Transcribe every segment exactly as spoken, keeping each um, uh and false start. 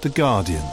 The Guardian.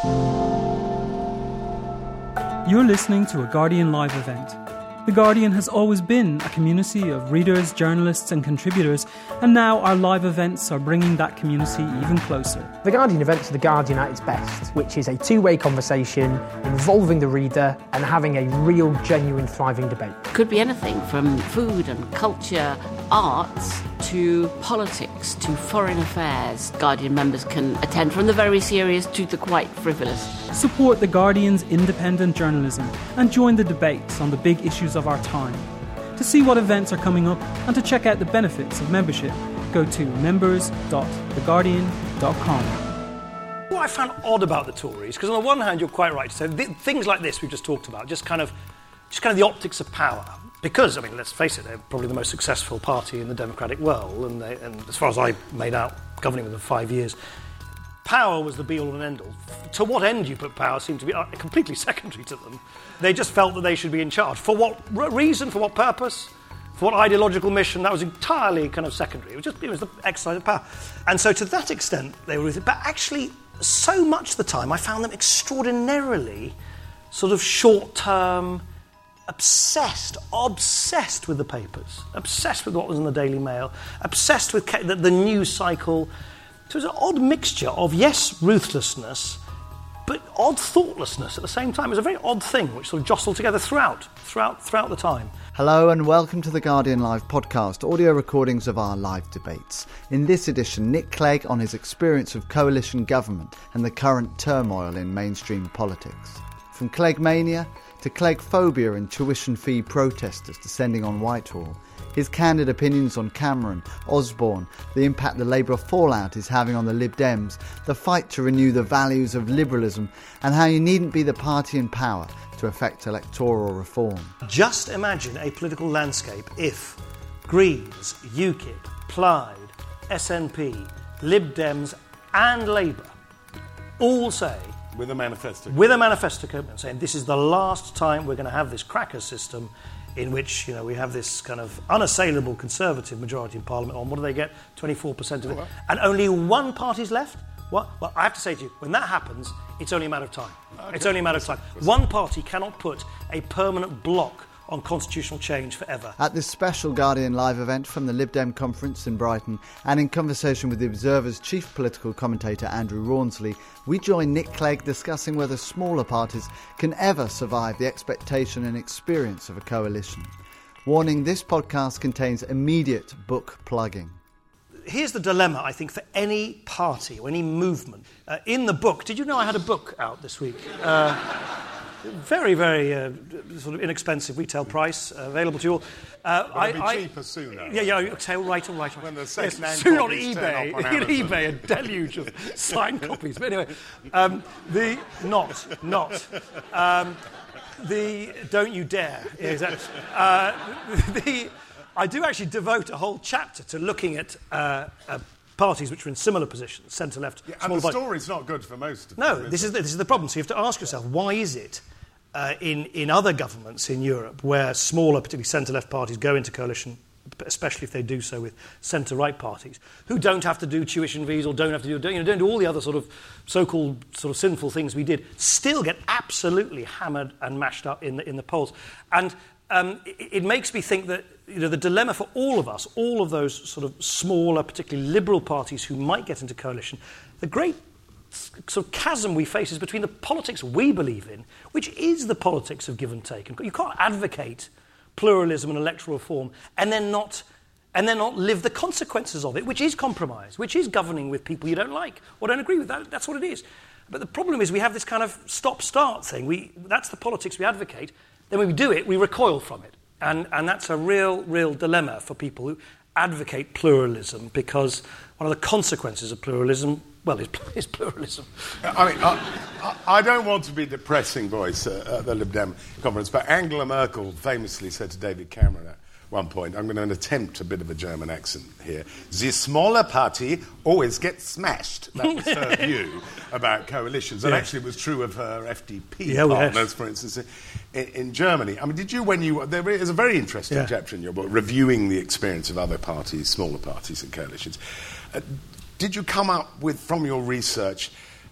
You're listening to a Guardian live event. The Guardian has always been a community of readers, journalists and contributors, and now our live events are bringing that community even closer. The Guardian events are The Guardian at its best, which is a two-way conversation involving the reader and having a real, genuine, thriving debate. It could be anything from food and culture, arts, to politics, to foreign affairs. Guardian members can attend from the very serious to the quite frivolous. Support The Guardian's independent journalism and join the debates on the big issues of our time. To see what events are coming up and to check out the benefits of membership, go to members dot the guardian dot com. What I found odd about the Tories, because on the one hand you're quite right to say th- things like this we've just talked about, just kind of, just kind of the optics of power. Because, I mean, let's face it, they're probably the most successful party in the democratic world, and, they, and as far as I made out, governing with them for five years, power was the be-all and end-all. To what end you put power seemed to be completely secondary to them. They just felt that they should be in charge. For what reason, for what purpose, for what ideological mission, that was entirely kind of secondary. It was just it was the exercise of power. And so to that extent, they were with it. But actually, so much of the time, I found them extraordinarily sort of short-term, obsessed, obsessed with the papers, obsessed with what was in the Daily Mail, obsessed with the, the news cycle. So it was an odd mixture of, yes, ruthlessness, but odd thoughtlessness at the same time. It was a very odd thing which sort of jostled together throughout, throughout, throughout the time. Hello and welcome to the Guardian Live podcast, audio recordings of our live debates. In this edition, Nick Clegg on his experience of coalition government and the current turmoil in mainstream politics. From Clegg mania to Clegg phobia and tuition fee protesters descending on Whitehall, his candid opinions on Cameron, Osborne, the impact the Labour fallout is having on the Lib Dems, the fight to renew the values of liberalism, and how you needn't be the party in power to effect electoral reform. Just imagine a political landscape if Greens, UKIP, Plaid, S N P, Lib Dems and Labour all say, With a manifesto. With a manifesto commitment saying this is the last time we're going to have this cracker system in which, you know, we have this kind of unassailable Conservative majority in Parliament on, what do they get? twenty-four percent of it. Oh, and only one party's left? What? Well, I have to say to you, when that happens, it's only a matter of time. Okay. It's only a matter of time. One party cannot put a permanent block on constitutional change forever. At this special Guardian live event from the Lib Dem conference in Brighton, and in conversation with the Observer's chief political commentator Andrew Rawnsley, we join Nick Clegg discussing whether smaller parties can ever survive the expectation and experience of a coalition. Warning, this podcast contains immediate book plugging. Here's the dilemma, I think, for any party or any movement. Uh, in the book, did you know I had a book out this week? Uh, Very, very uh, sort of inexpensive retail price, uh, available to you all. Uh, Will I, it be I, cheaper sooner? Yeah, yeah, okay, all right, all right. When the yes, second-hand soon on copies eBay, turn up on on Amazon. eBay, a deluge of signed copies. But anyway, um, the not, not um, the don't you dare. Yeah, exactly. Uh, the I do actually devote a whole chapter to looking at. Uh, uh, parties which are in similar positions, centre-left, yeah, small and the parties. story's not good for most of No, them. this is is, the, this is the problem. So you have to ask yourself, why is it uh, in, in other governments in Europe where smaller, particularly centre-left parties go into coalition, especially if they do so with centre-right parties, who don't have to do tuition fees or don't have to do, don't, you know, don't do all the other sort of so-called sort of sinful things we did, still get absolutely hammered and mashed up in the, in the polls. And um, it, it makes me think that, you know, the dilemma for all of us, all of those sort of smaller, particularly liberal parties who might get into coalition, the great sort of chasm we face is between the politics we believe in, which is the politics of give and take. You can't advocate pluralism and electoral reform and then not and then not live the consequences of it, which is compromise, which is governing with people you don't like or don't agree with. That, that's what it is. But the problem is we have this kind of stop-start thing. We, that's the politics we advocate. Then when we do it, we recoil from it. And, and that's a real, real dilemma for people who advocate pluralism, because one of the consequences of pluralism, well, is, is pluralism. I mean, I, I don't want to be a depressing voice at, at the Lib Dem conference, but Angela Merkel famously said to David Cameron at one point, I'm going to attempt a bit of a German accent here, the smaller party always gets smashed. That was her view about coalitions. And yeah. actually it was true of her F D P yeah, partners, yes. for instance, in, in Germany. I mean, did you, when you... There is a very interesting yeah. chapter in your book, reviewing the experience of other parties, smaller parties and coalitions. Uh, did you come up with, from your research,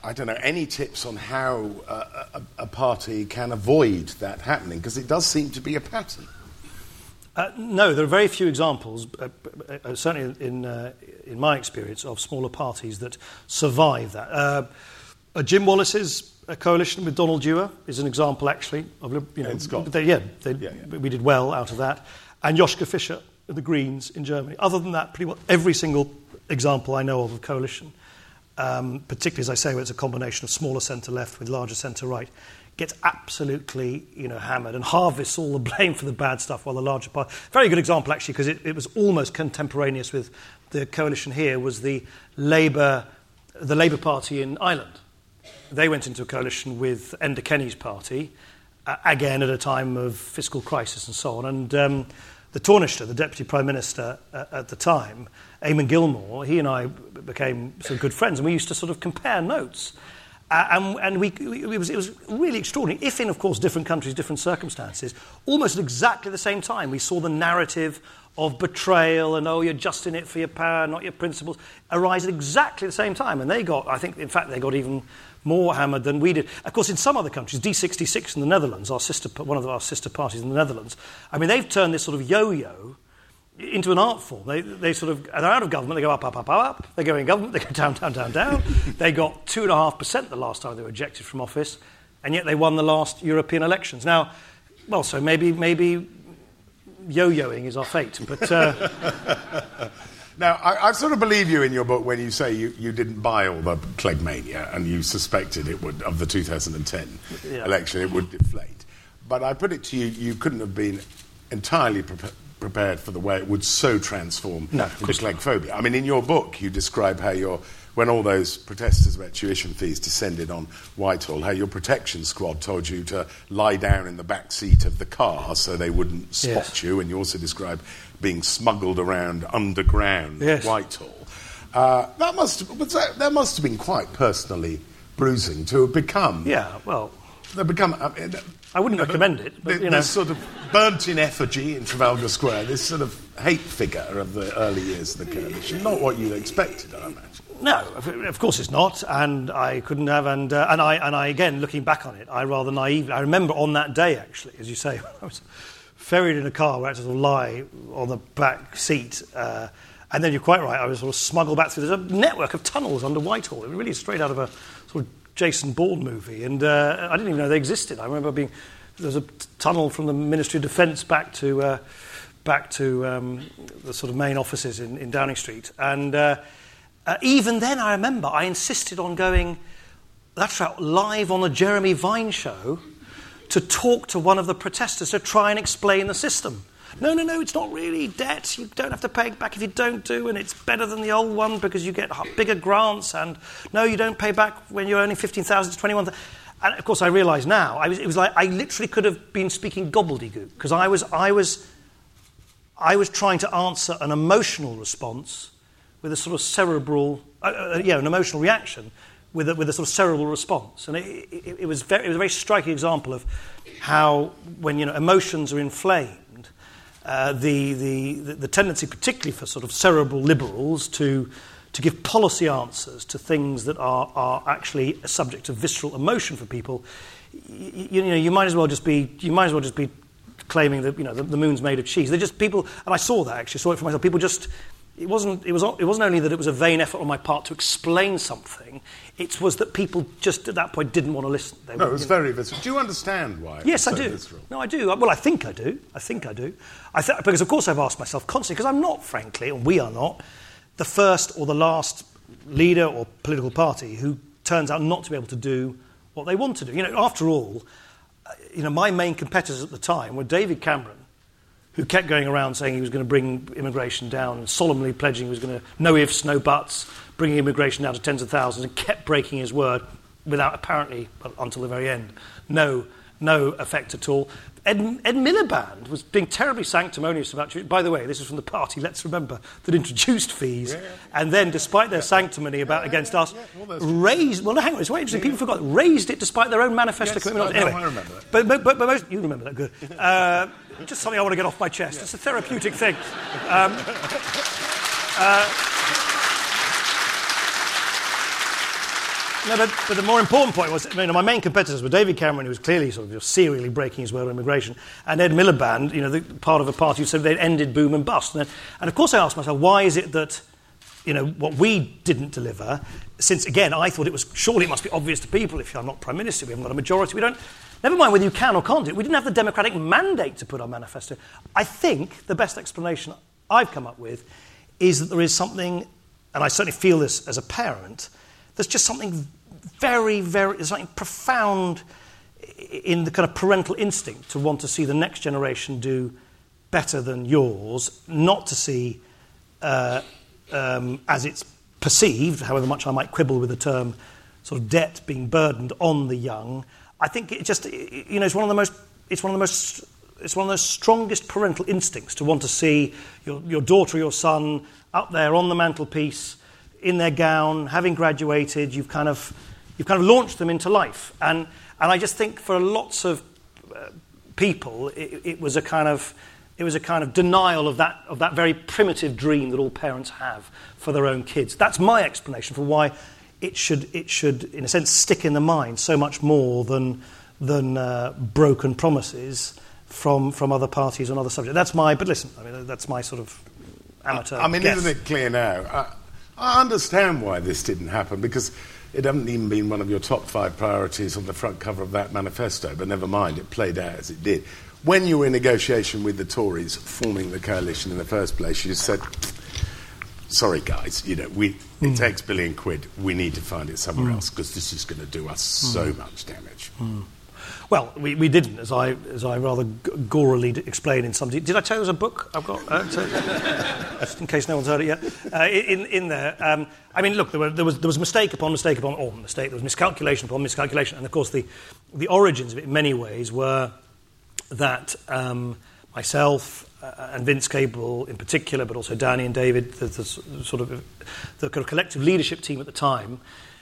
I don't know, any tips on how uh, a, a party can avoid that happening? Because it does seem to be a pattern. Uh, no, there are very few examples, uh, uh, certainly in uh, in my experience, of smaller parties that survive that. Uh, uh, Jim Wallace's uh, coalition with Donald Dewar is an example, actually. Of, you know, in Scotland. They, yeah, they, yeah, yeah, we did well out of that. And Joschka Fischer, the Greens in Germany. Other than that, pretty well every single example I know of of coalition, um, particularly, as I say, where it's a combination of smaller centre-left with larger centre-right, gets absolutely, you know, hammered and harvests all the blame for the bad stuff while the larger part... Very good example, actually, because it, it was almost contemporaneous with the coalition here, was the Labour, the Labour Party in Ireland. They went into a coalition with Enda Kenny's party, uh, again at a time of fiscal crisis and so on. And um, the Taoiseach, the Deputy Prime Minister uh, at the time, Eamon Gilmore, he and I became sort of good friends, and we used to sort of compare notes. Uh, and and we, it, was, it was really extraordinary, if in, of course, different countries, different circumstances, almost at exactly the same time. We saw the narrative of betrayal and, oh, you're just in it for your power, not your principles, arise at exactly the same time. And they got, I think, in fact, they got even more hammered than we did. Of course, in some other countries, D sixty-six in the Netherlands, our sister, one of our sister parties in the Netherlands, I mean, they've turned this sort of yo-yo into an art form. They, they sort of, they're out of government, they go up, up, up, up, up. They go in government, they go down, down, down, down. They got two and a half percent the last time they were ejected from office, and yet they won the last European elections. Now, well, so maybe maybe yo-yoing is our fate, but... Uh... Now, I, I sort of believe you in your book when you say you, you didn't buy all the Cleggmania and you suspected it would, of the two thousand ten yeah. election, it would deflate. But I put it to you, you couldn't have been entirely prepared prepared for the way it would so transform no, into Cleggphobia. I mean, in your book, you describe how your, when all those protesters about tuition fees descended on Whitehall, how your protection squad told you to lie down in the back seat of the car so they wouldn't spot yes. you, and you also describe being smuggled around underground yes. Whitehall. Uh, that must have, that, that must have been quite personally bruising to have become. Yeah, well, they become. I, mean, I wouldn't you know, recommend it. But, the, you know. This sort of burnt in effigy in Trafalgar Square, this sort of hate figure of the early years of the coalition. Not what you expected, I imagine. No, of course it's not, and I couldn't have. And uh, and I and I again, looking back on it, I rather naively. I remember on that day, actually, as you say, I was ferried in a car where I had to sort of lie on the back seat. Uh, and then you're quite right, I was sort of smuggled back through. There's a network of tunnels under Whitehall. It was really straight out of a sort of Jason Bourne movie. And uh, I didn't even know they existed. I remember being... There was a t- tunnel from the Ministry of Defence back to uh, back to um, the sort of main offices in, in Downing Street. And uh, uh, even then, I remember, I insisted on going, that's right, live on the Jeremy Vine show to talk to one of the protesters to try and explain the system. No, no, no, it's not really debt. You don't have to pay it back if you don't do, and it's better than the old one because you get bigger grants. And no, you don't pay back when you're earning fifteen thousand to twenty-one thousand. And of course, I realise now, I was, it was like I literally could have been speaking gobbledygook because I was, I was, I was trying to answer an emotional response with a sort of cerebral, uh, uh, yeah, an emotional reaction with a, with a sort of cerebral response, and it, it, it was very, it was a very striking example of how, when you know emotions are inflamed, uh, the, the the the tendency, particularly for sort of cerebral liberals, to to give policy answers to things that are, are actually a subject of visceral emotion for people, you, you know, you might as well just be you might as well just be claiming that you know the, the moon's made of cheese. They're just people, and I saw that actually, saw it for myself. People just it wasn't it was it wasn't only that it was a vain effort on my part to explain something. It was that people just at that point didn't want to listen. They no, were, it was you know, very visceral. Do you understand why? Yes, I so do. Visceral? No, I do. Well, I think I do. I think I do. I th- because of course I've asked myself constantly, because I'm not, frankly, and we are not, the first or the last leader or political party who turns out not to be able to do what they want to do. You know, after all, you know, my main competitors at the time were David Cameron, who kept going around saying he was going to bring immigration down and solemnly pledging he was going to, no ifs, no buts, bringing immigration down to tens of thousands, and kept breaking his word without apparently, well, until the very end, no no effect at all. Ed, Ed Miliband was being terribly sanctimonious about... By the way, this is from the party, let's remember, that introduced fees, yeah, yeah. and then, despite their sanctimony about yeah, against yeah, us, yeah, well, raised... Well, no, hang on, it's very interesting. People forgot. Raised it despite their own manifesto yes, commitment. No, anyway, no, I remember that. But, but, but, but most... You remember that, good. Uh, just something I want to get off my chest. Yeah. It's a therapeutic thing. Um, uh, No, but, but the more important point was, I mean, my main competitors were David Cameron, who was clearly sort of serially breaking his word on immigration, and Ed Miliband, you know, the part of a party who said they'd ended boom and bust. And, then, and of course I asked myself, why is it that, you know, what we didn't deliver, since, again, I thought it was, surely it must be obvious to people, if I'm not Prime Minister, we haven't got a majority, we don't, never mind whether you can or can't do it, we didn't have the democratic mandate to put our manifesto. I think the best explanation I've come up with is that there is something, and I certainly feel this as a parent, there's just something very, very, there's something profound in the kind of parental instinct to want to see the next generation do better than yours, not to see, uh, um, as it's perceived, however much I might quibble with the term, sort of debt being burdened on the young. I think it just, you know, it's one of the most, it's one of the most, it's one of the strongest parental instincts to want to see your, your daughter or your son up there on the mantelpiece, in their gown, having graduated, you've kind of you've kind of launched them into life. And and I just think for lots of uh, people, it, it was a kind of it was a kind of denial of that of that very primitive dream that all parents have for their own kids. That's my explanation for why it should it should in a sense stick in the mind so much more than than uh, broken promises from from other parties on other subjects. That's my but listen, I mean that's my sort of amateur. I, I mean, guess. Isn't it clear now? I, I understand why this didn't happen, because it hadn't even been one of your top five priorities on the front cover of that manifesto, but never mind, it played out as it did. When you were in negotiation with the Tories, forming the coalition in the first place, you just said, sorry guys, you know, we, mm. it takes a billion quid, we need to find it somewhere mm. else, because this is going to do us mm. so much damage. Mm. Well, we, we didn't, as I as I rather g- gorily d- explain in some detail. Did I tell you there's a book I've got? Uh, to, just in case no one's heard it yet. Uh, in in there, um, I mean, look, there, were, there was there was mistake upon mistake upon or mistake. There was miscalculation upon miscalculation, and of course the the origins of it in many ways were that um, myself uh, and Vince Cable in particular, but also Danny and David, the, the sort of the kind of collective leadership team at the time,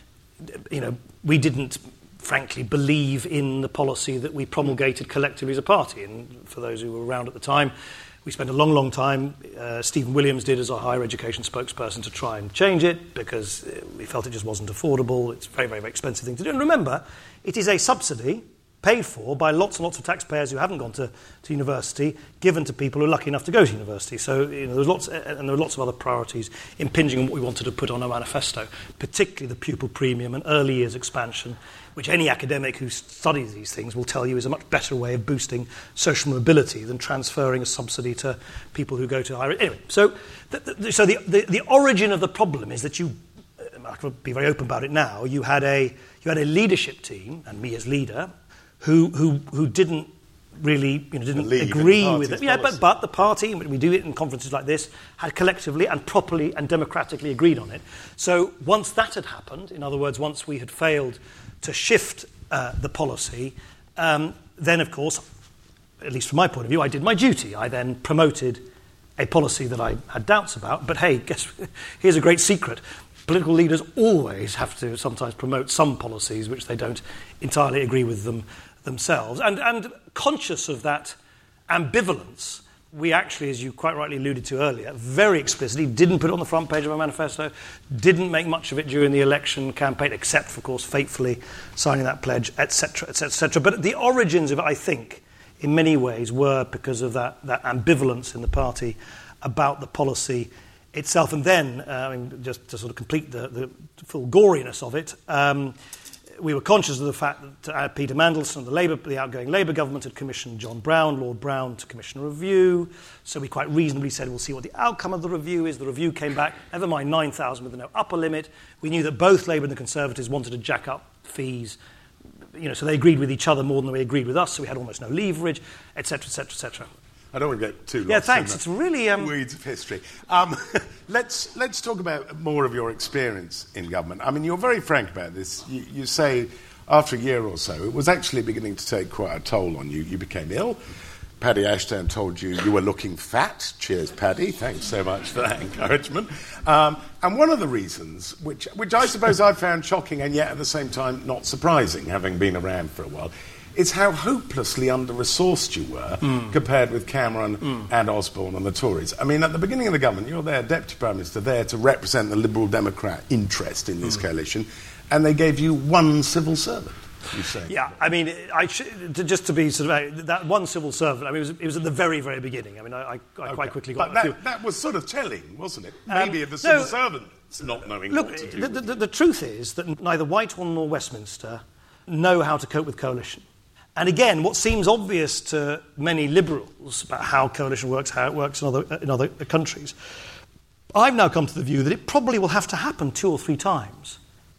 you know, we didn't, frankly, believe in the policy that we promulgated collectively as a party. And for those who were around at the time, we spent a long, long time, uh, Stephen Williams did as our higher education spokesperson, to try and change it because we felt it just wasn't affordable. It's a very, very, very expensive thing to do. And remember, it is a subsidy paid for by lots and lots of taxpayers who haven't gone to, to university, given to people who are lucky enough to go to university. So you know, there's lots, and there were lots of other priorities impinging on what we wanted to put on our manifesto, particularly the pupil premium and early years expansion, which any academic who studies these things will tell you is a much better way of boosting social mobility than transferring a subsidy to people who go to higher... Anyway, so the, the, so the, the, the origin of the problem is that you, I can be very open about it now, you had a, you had a leadership team, and me as leader, who who who didn't really, you know, didn't Believe agree with it. Yeah, but but the party, we do it in conferences like this, had collectively and properly and democratically agreed on it. So once that had happened, in other words, once we had failed to shift uh, the policy, um, then of course, at least from my point of view, I did my duty. I then promoted a policy that I had doubts about. But hey, guess here's a great secret. Political leaders always have to sometimes promote some policies which they don't entirely agree with them themselves. And, and conscious of that ambivalence, we actually, as you quite rightly alluded to earlier, very explicitly didn't put it on the front page of our manifesto, didn't make much of it during the election campaign, except, for, of course, faithfully signing that pledge, et cetera, et cetera, et cetera. But the origins of it, I think, in many ways were because of that, that ambivalence in the party about the policy itself. And then, uh, I mean, just to sort of complete the, the full goriness of it, um, we were conscious of the fact that uh, Peter Mandelson, the, Labour, the outgoing Labour government, had commissioned John Brown, Lord Brown, to commission a review. So we quite reasonably said, we'll see what the outcome of the review is. The review came back, never mind nine thousand with no upper limit. We knew that both Labour and the Conservatives wanted to jack up fees. You know, so they agreed with each other more than they agreed with us, so we had almost no leverage, et cetera, et cetera, et cetera. I don't want to get too lost yeah, thanks. in the It's really um... weeds of history. Um, let's let's talk about more of your experience in government. I mean, you're very frank about this. You, you say after a year or so, it was actually beginning to take quite a toll on you. You became ill. Paddy Ashton told you you were looking fat. Cheers, Paddy. Thanks so much for that encouragement. Um, and one of the reasons, which which I suppose I found shocking and yet at the same time not surprising, having been around for a while, is how hopelessly under-resourced you were mm. compared with Cameron mm. and Osborne and the Tories. I mean, at the beginning of the government, you're there, Deputy Prime Minister, there to represent the Liberal Democrat interest in this mm. coalition, and they gave you one civil servant, you say? Yeah, I mean, I sh- to, just to be sort of... Uh, that one civil servant, I mean, it was, it was at the very, very beginning. I mean, I, I, I Okay. quite quickly got... But that, that, that was sort of telling, wasn't it? Maybe Um, the civil no, servants not knowing Look, what to do. the, the, the truth is that neither Whitehall nor Westminster know how to cope with coalition. And again, what seems obvious to many liberals about how coalition works, how it works in other, in other countries, I've now come to the view that it probably will have to happen two or three times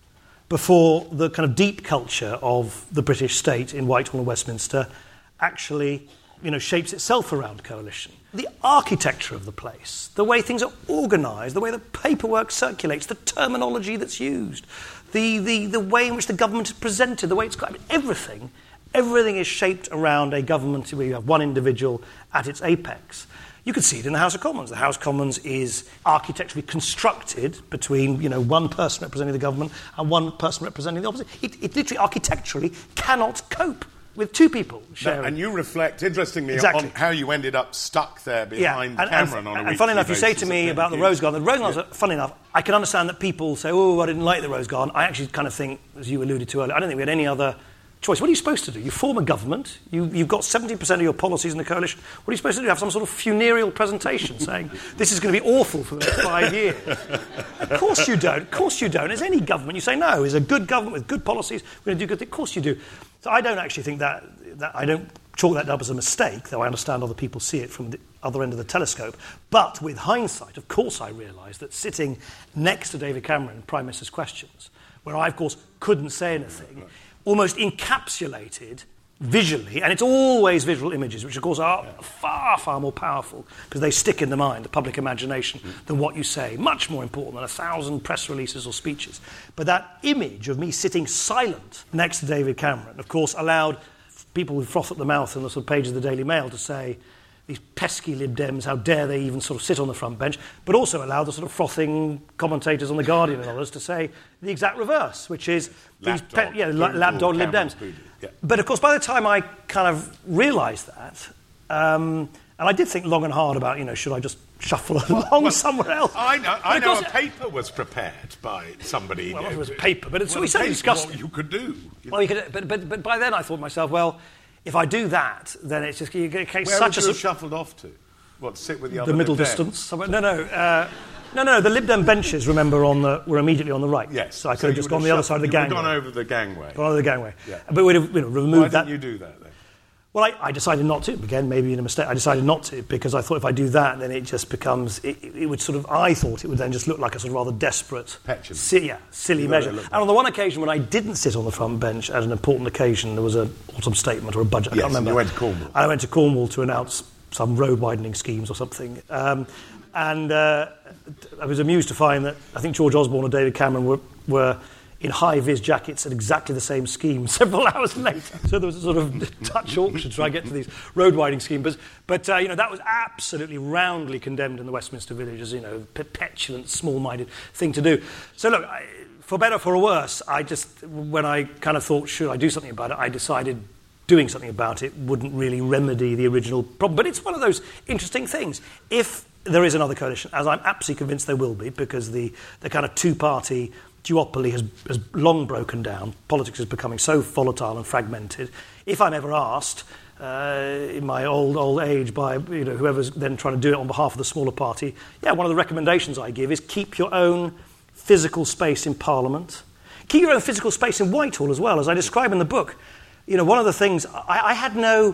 before the kind of deep culture of the British state in Whitehall and Westminster actually, you know, shapes itself around coalition. The architecture of the place, the way things are organised, the way the paperwork circulates, the terminology that's used, the, the, the way in which the government is presented, the way it's got... I mean, everything, everything is shaped around a government where you have one individual at its apex. You can see it in the House of Commons. The House of Commons is architecturally constructed between, you know, one person representing the government and one person representing the opposite. It, it literally, architecturally, cannot cope with two people sharing. And you reflect, interestingly, Exactly. on how you ended up stuck there behind and, Cameron and, on a and funny enough, you say basis to me at about the P M Q. Rose Garden. The Rose Garden, Yeah. funny enough, I can understand that people say, oh, I didn't like the Rose Garden. I actually kind of think, as you alluded to earlier, I don't think we had any other choice. What are you supposed to do? You form a government, you, you've got seventy percent of your policies in the coalition. What are you supposed to do? Have some sort of funereal presentation saying, this is going to be awful for the next five years? Of course you don't. Of course you don't. As any government, you say, no, it's a good government with good policies, we're going to do good things. Of course you do. So I don't actually think that, that I don't chalk that up as a mistake, though I understand other people see it from the other end of the telescope. But with hindsight, of course I realise that sitting next to David Cameron in Prime Minister's Questions, where I, of course, couldn't say anything, almost encapsulated visually, and it's always visual images, which of course are far, far more powerful because they stick in the mind, the public imagination, than what you say. Much more important than a thousand press releases or speeches. But that image of me sitting silent next to David Cameron, of course, allowed people with froth at the mouth in the sort of pages of the Daily Mail to say, these pesky Lib Dems, how dare they even sort of sit on the front bench, but also allowed the sort of frothing commentators on The Guardian and others to say the exact reverse, which is these Lapdog. pe- yeah, la- lapdog Lib Dems. Yeah. But of course, by the time I kind of realised that, um, and I did think long and hard about, you know, should I just shuffle along well, somewhere else? I know, I But of know course- a paper was prepared by somebody. Well, you know, it was a paper, but it's well, we the certainly paper, discussed what it. you could do. You Well, you could, but, but, but by then I thought to myself, well, if I do that, then it's just you get Where such would a you have sort- shuffled off to? What, sit with the other the middle Lib Dems? distance. Somewhere. No, no, uh, no, no. The Lib Dem benches, remember, on the were immediately on the right. Yes. So I could So have you just would gone have the other shuffled- side of the you would have gangway. gone over the gangway. Gone over the gangway. Yeah. But we'd have, you know, removed Why that. didn't you do that then? Well, I, I decided not to. Again, maybe in a mistake. I decided not to because I thought if I do that, then it just becomes. It, it would sort of. I thought it would then just look like a sort of rather desperate, Petulant. si- yeah, silly You know measure. what it And looked on the one occasion when I didn't sit on the front bench at an important occasion, there was an autumn statement or a budget. I Yes, can't and remember. you went to Cornwall. I went to Cornwall to announce some road widening schemes or something. Um, and uh, I was amused to find that I think George Osborne and David Cameron were, were in high-vis jackets at exactly the same scheme several hours later. So there was a sort of Dutch auction to try and get to these road widening schemes. But, but uh, you know, that was absolutely roundly condemned in the Westminster Village as, you know, a petulant, small-minded thing to do. So look, I, for better or for worse, I just, when I kind of thought, should I do something about it, I decided doing something about it wouldn't really remedy the original problem. But it's one of those interesting things. If there is another coalition, as I'm absolutely convinced there will be, because the, the kind of two-party duopoly has, has long broken down, politics is becoming so volatile and fragmented. If I'm ever asked, uh, in my old, old age, by you know whoever's then trying to do it on behalf of the smaller party, yeah, one of the recommendations I give is keep your own physical space in Parliament. Keep your own physical space in Whitehall as well, as I describe in the book. You know, one of the things, I, I had no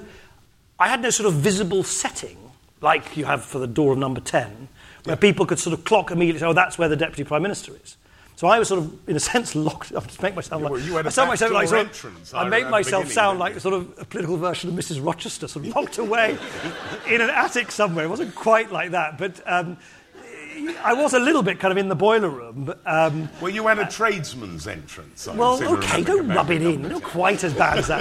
I had no sort of visible setting, like you have for the door of number ten, where yeah. people could sort of clock immediately, say, oh, that's where the Deputy Prime Minister is. So I was sort of, in a sense, locked up to make myself yeah, like... well, you had a I sound myself like sort of, entrance, I I made myself sound like you? sort of a political version of Missus Rochester, sort of locked away in an attic somewhere. It wasn't quite like that, but... Um, I was a little bit kind of in the boiler room. But, um, well, you had a tradesman's entrance. I well, seem to OK, remember don't rub it in. numbers. Not quite as bad as that.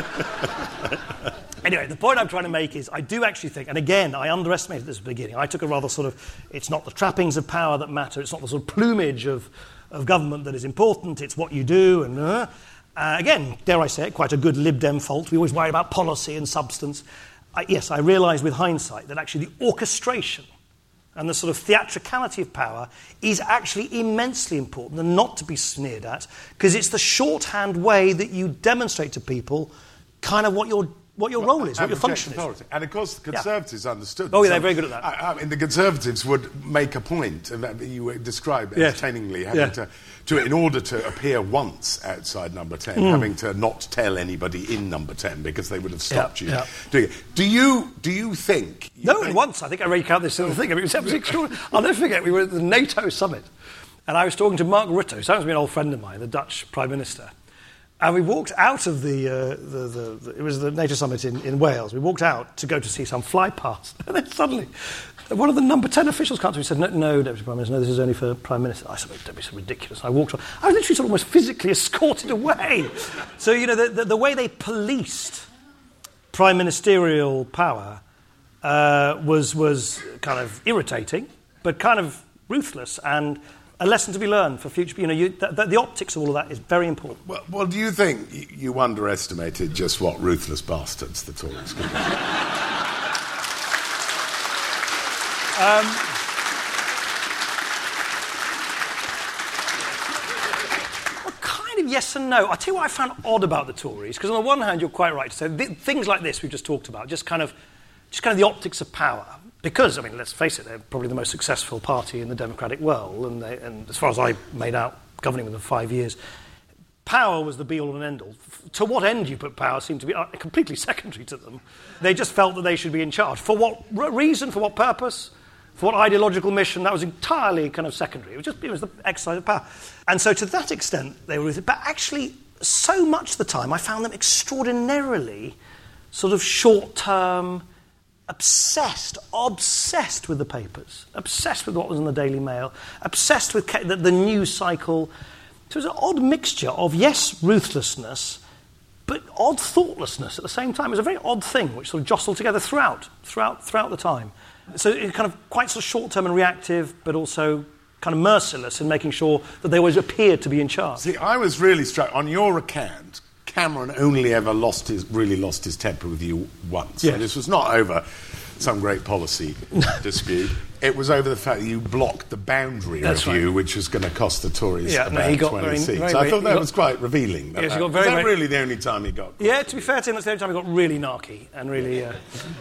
Anyway, the point I'm trying to make is I do actually think, and again, I underestimated this at the beginning. I took a rather sort of, it's not the trappings of power that matter, it's not the sort of plumage of, of government that is important, it's what you do. And uh, uh, again, dare I say it, quite a good Lib Dem fault. We always worry about policy and substance. I, yes, I realise with hindsight that actually the orchestration and the sort of theatricality of power is actually immensely important and not to be sneered at, because it's the shorthand way that you demonstrate to people kind of what your what your well, role is, what your function authority. is. And of course, the Conservatives yeah. understood. Oh, yeah, they're very good at that. I, I mean, the Conservatives would make a point, and that you describe yes. entertainingly, having yeah. to, to, in order to appear once outside Number ten, mm. having to not tell anybody in Number ten because they would have stopped yeah. you Yeah. doing it. Do you do you think? You no, think once I think I recount this sort of thing. I mean, it was extraordinary. I'll never forget. We were at the NATO summit, and I was talking to Mark Rutte, who sounds to be an old friend of mine, the Dutch Prime Minister. And we walked out of the, uh, the, the, the, it was the NATO summit in, in Wales. We walked out to go to see some fly past. And then suddenly, one of the Number ten officials came to me and said, no, no, Deputy Prime Minister, no, this is only for Prime Minister. I said, don't be so ridiculous. And I walked on. I was literally sort of almost physically escorted away. So, you know, the, the, the way they policed prime ministerial power uh, was, was kind of irritating, but kind of ruthless and a lesson to be learned for future. You know, you, the, the optics of all of that is very important. Well, well do you think you, you underestimated just what ruthless bastards the Tories could be? um, well, kind of yes and no. I'll tell you what I found odd about the Tories, because on the one hand, you're quite right to say th- things like this we've just talked about, just kind of, just kind of the optics of power. Because, I mean, let's face it, they're probably the most successful party in the democratic world, and, they, and as far as I made out, governing with them for five years, power was the be-all and end-all. To what end you put power seemed to be completely secondary to them. They just felt that they should be in charge. For what reason, for what purpose, for what ideological mission, that was entirely kind of secondary. It was just it was the exercise of power. And so to that extent, they were with it. But actually, so much of the time, I found them extraordinarily sort of short-term, obsessed, obsessed with the papers, obsessed with what was in the Daily Mail, obsessed with the, the news cycle. So it was an odd mixture of, yes, ruthlessness, but odd thoughtlessness at the same time. It was a very odd thing which sort of jostled together throughout, throughout, throughout the time. So it kind of quite sort of short-term and reactive, but also kind of merciless in making sure that they always appeared to be in charge. See, I was really struck, on your account, Cameron only ever lost his, really lost his temper with you once. Yes. And this was not over some great policy dispute. It was over the fact that you blocked the boundary That's review, right. which was going to cost the Tories Yeah, about no, he got twenty very- seats. very, I very- thought he that got- was quite revealing. Yes, he that. got very, was that very- really the only time he got? Yeah, to be fair to him, that's the only time he got really narky and really... Uh,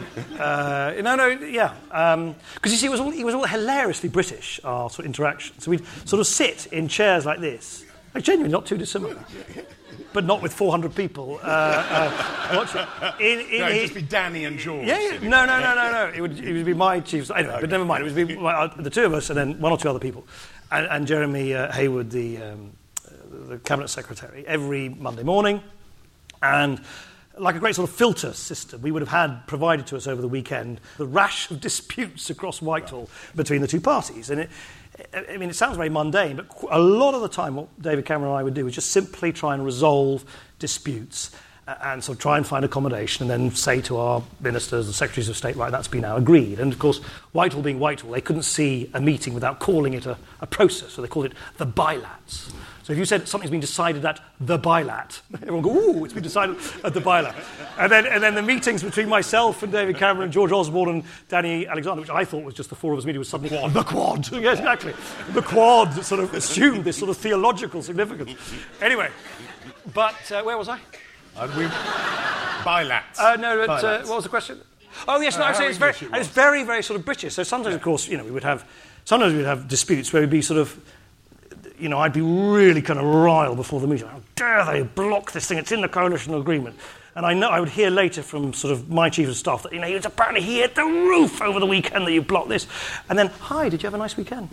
uh, no, no, yeah. Because um, you see, it was all, it was all hilariously British, our sort of interaction. So we'd sort of sit in chairs like this, like genuinely not too dissimilar, but not with four hundred people uh, uh, watching. In, in, No, it'd in, just be Danny and George. Yeah, yeah. No, no, no, no, no. It would, it would be my chief... Anyway, okay. But never mind. It would be my, uh, the two of us and then one or two other people. And, and Jeremy uh, Hayward, the, um, uh, the Cabinet Secretary, every Monday morning. And like a great sort of filter system, we would have had provided to us over the weekend the rash of disputes across Whitehall between the two parties. And it, I mean, it sounds very mundane, but a lot of the time what David Cameron and I would do was just simply try and resolve disputes and sort of try and find accommodation and then say to our ministers and secretaries of state, right, that's been now agreed. And, of course, Whitehall being Whitehall, they couldn't see a meeting without calling it a, a process, so they called it the bilats. So if you said something's been decided at the bilat, everyone would go, ooh, it's been decided at the bilat. And then, and then the meetings between myself and David Cameron, George Osborne and Danny Alexander, which I thought was just the four of us meeting, was suddenly quad. The quad. Yes, exactly. The quad sort of assumed this sort of theological significance. Anyway, but uh, where was I? Uh, we, bilats. Uh, no, but, uh, Bilats. what was the question? Oh, yes, no, Uh, I was saying it's very, English it and it's was. very, very sort of British. So sometimes, of course, you know, we would have, sometimes we'd have disputes where we'd be sort of, you know, I'd be really kind of riled before the meeting. How dare they block this thing? It's in the coalition agreement. And I know I would hear later from sort of my chief of staff that, you know, he was apparently he hit the roof over the weekend that you blocked this. And then, hi, did you have a nice weekend?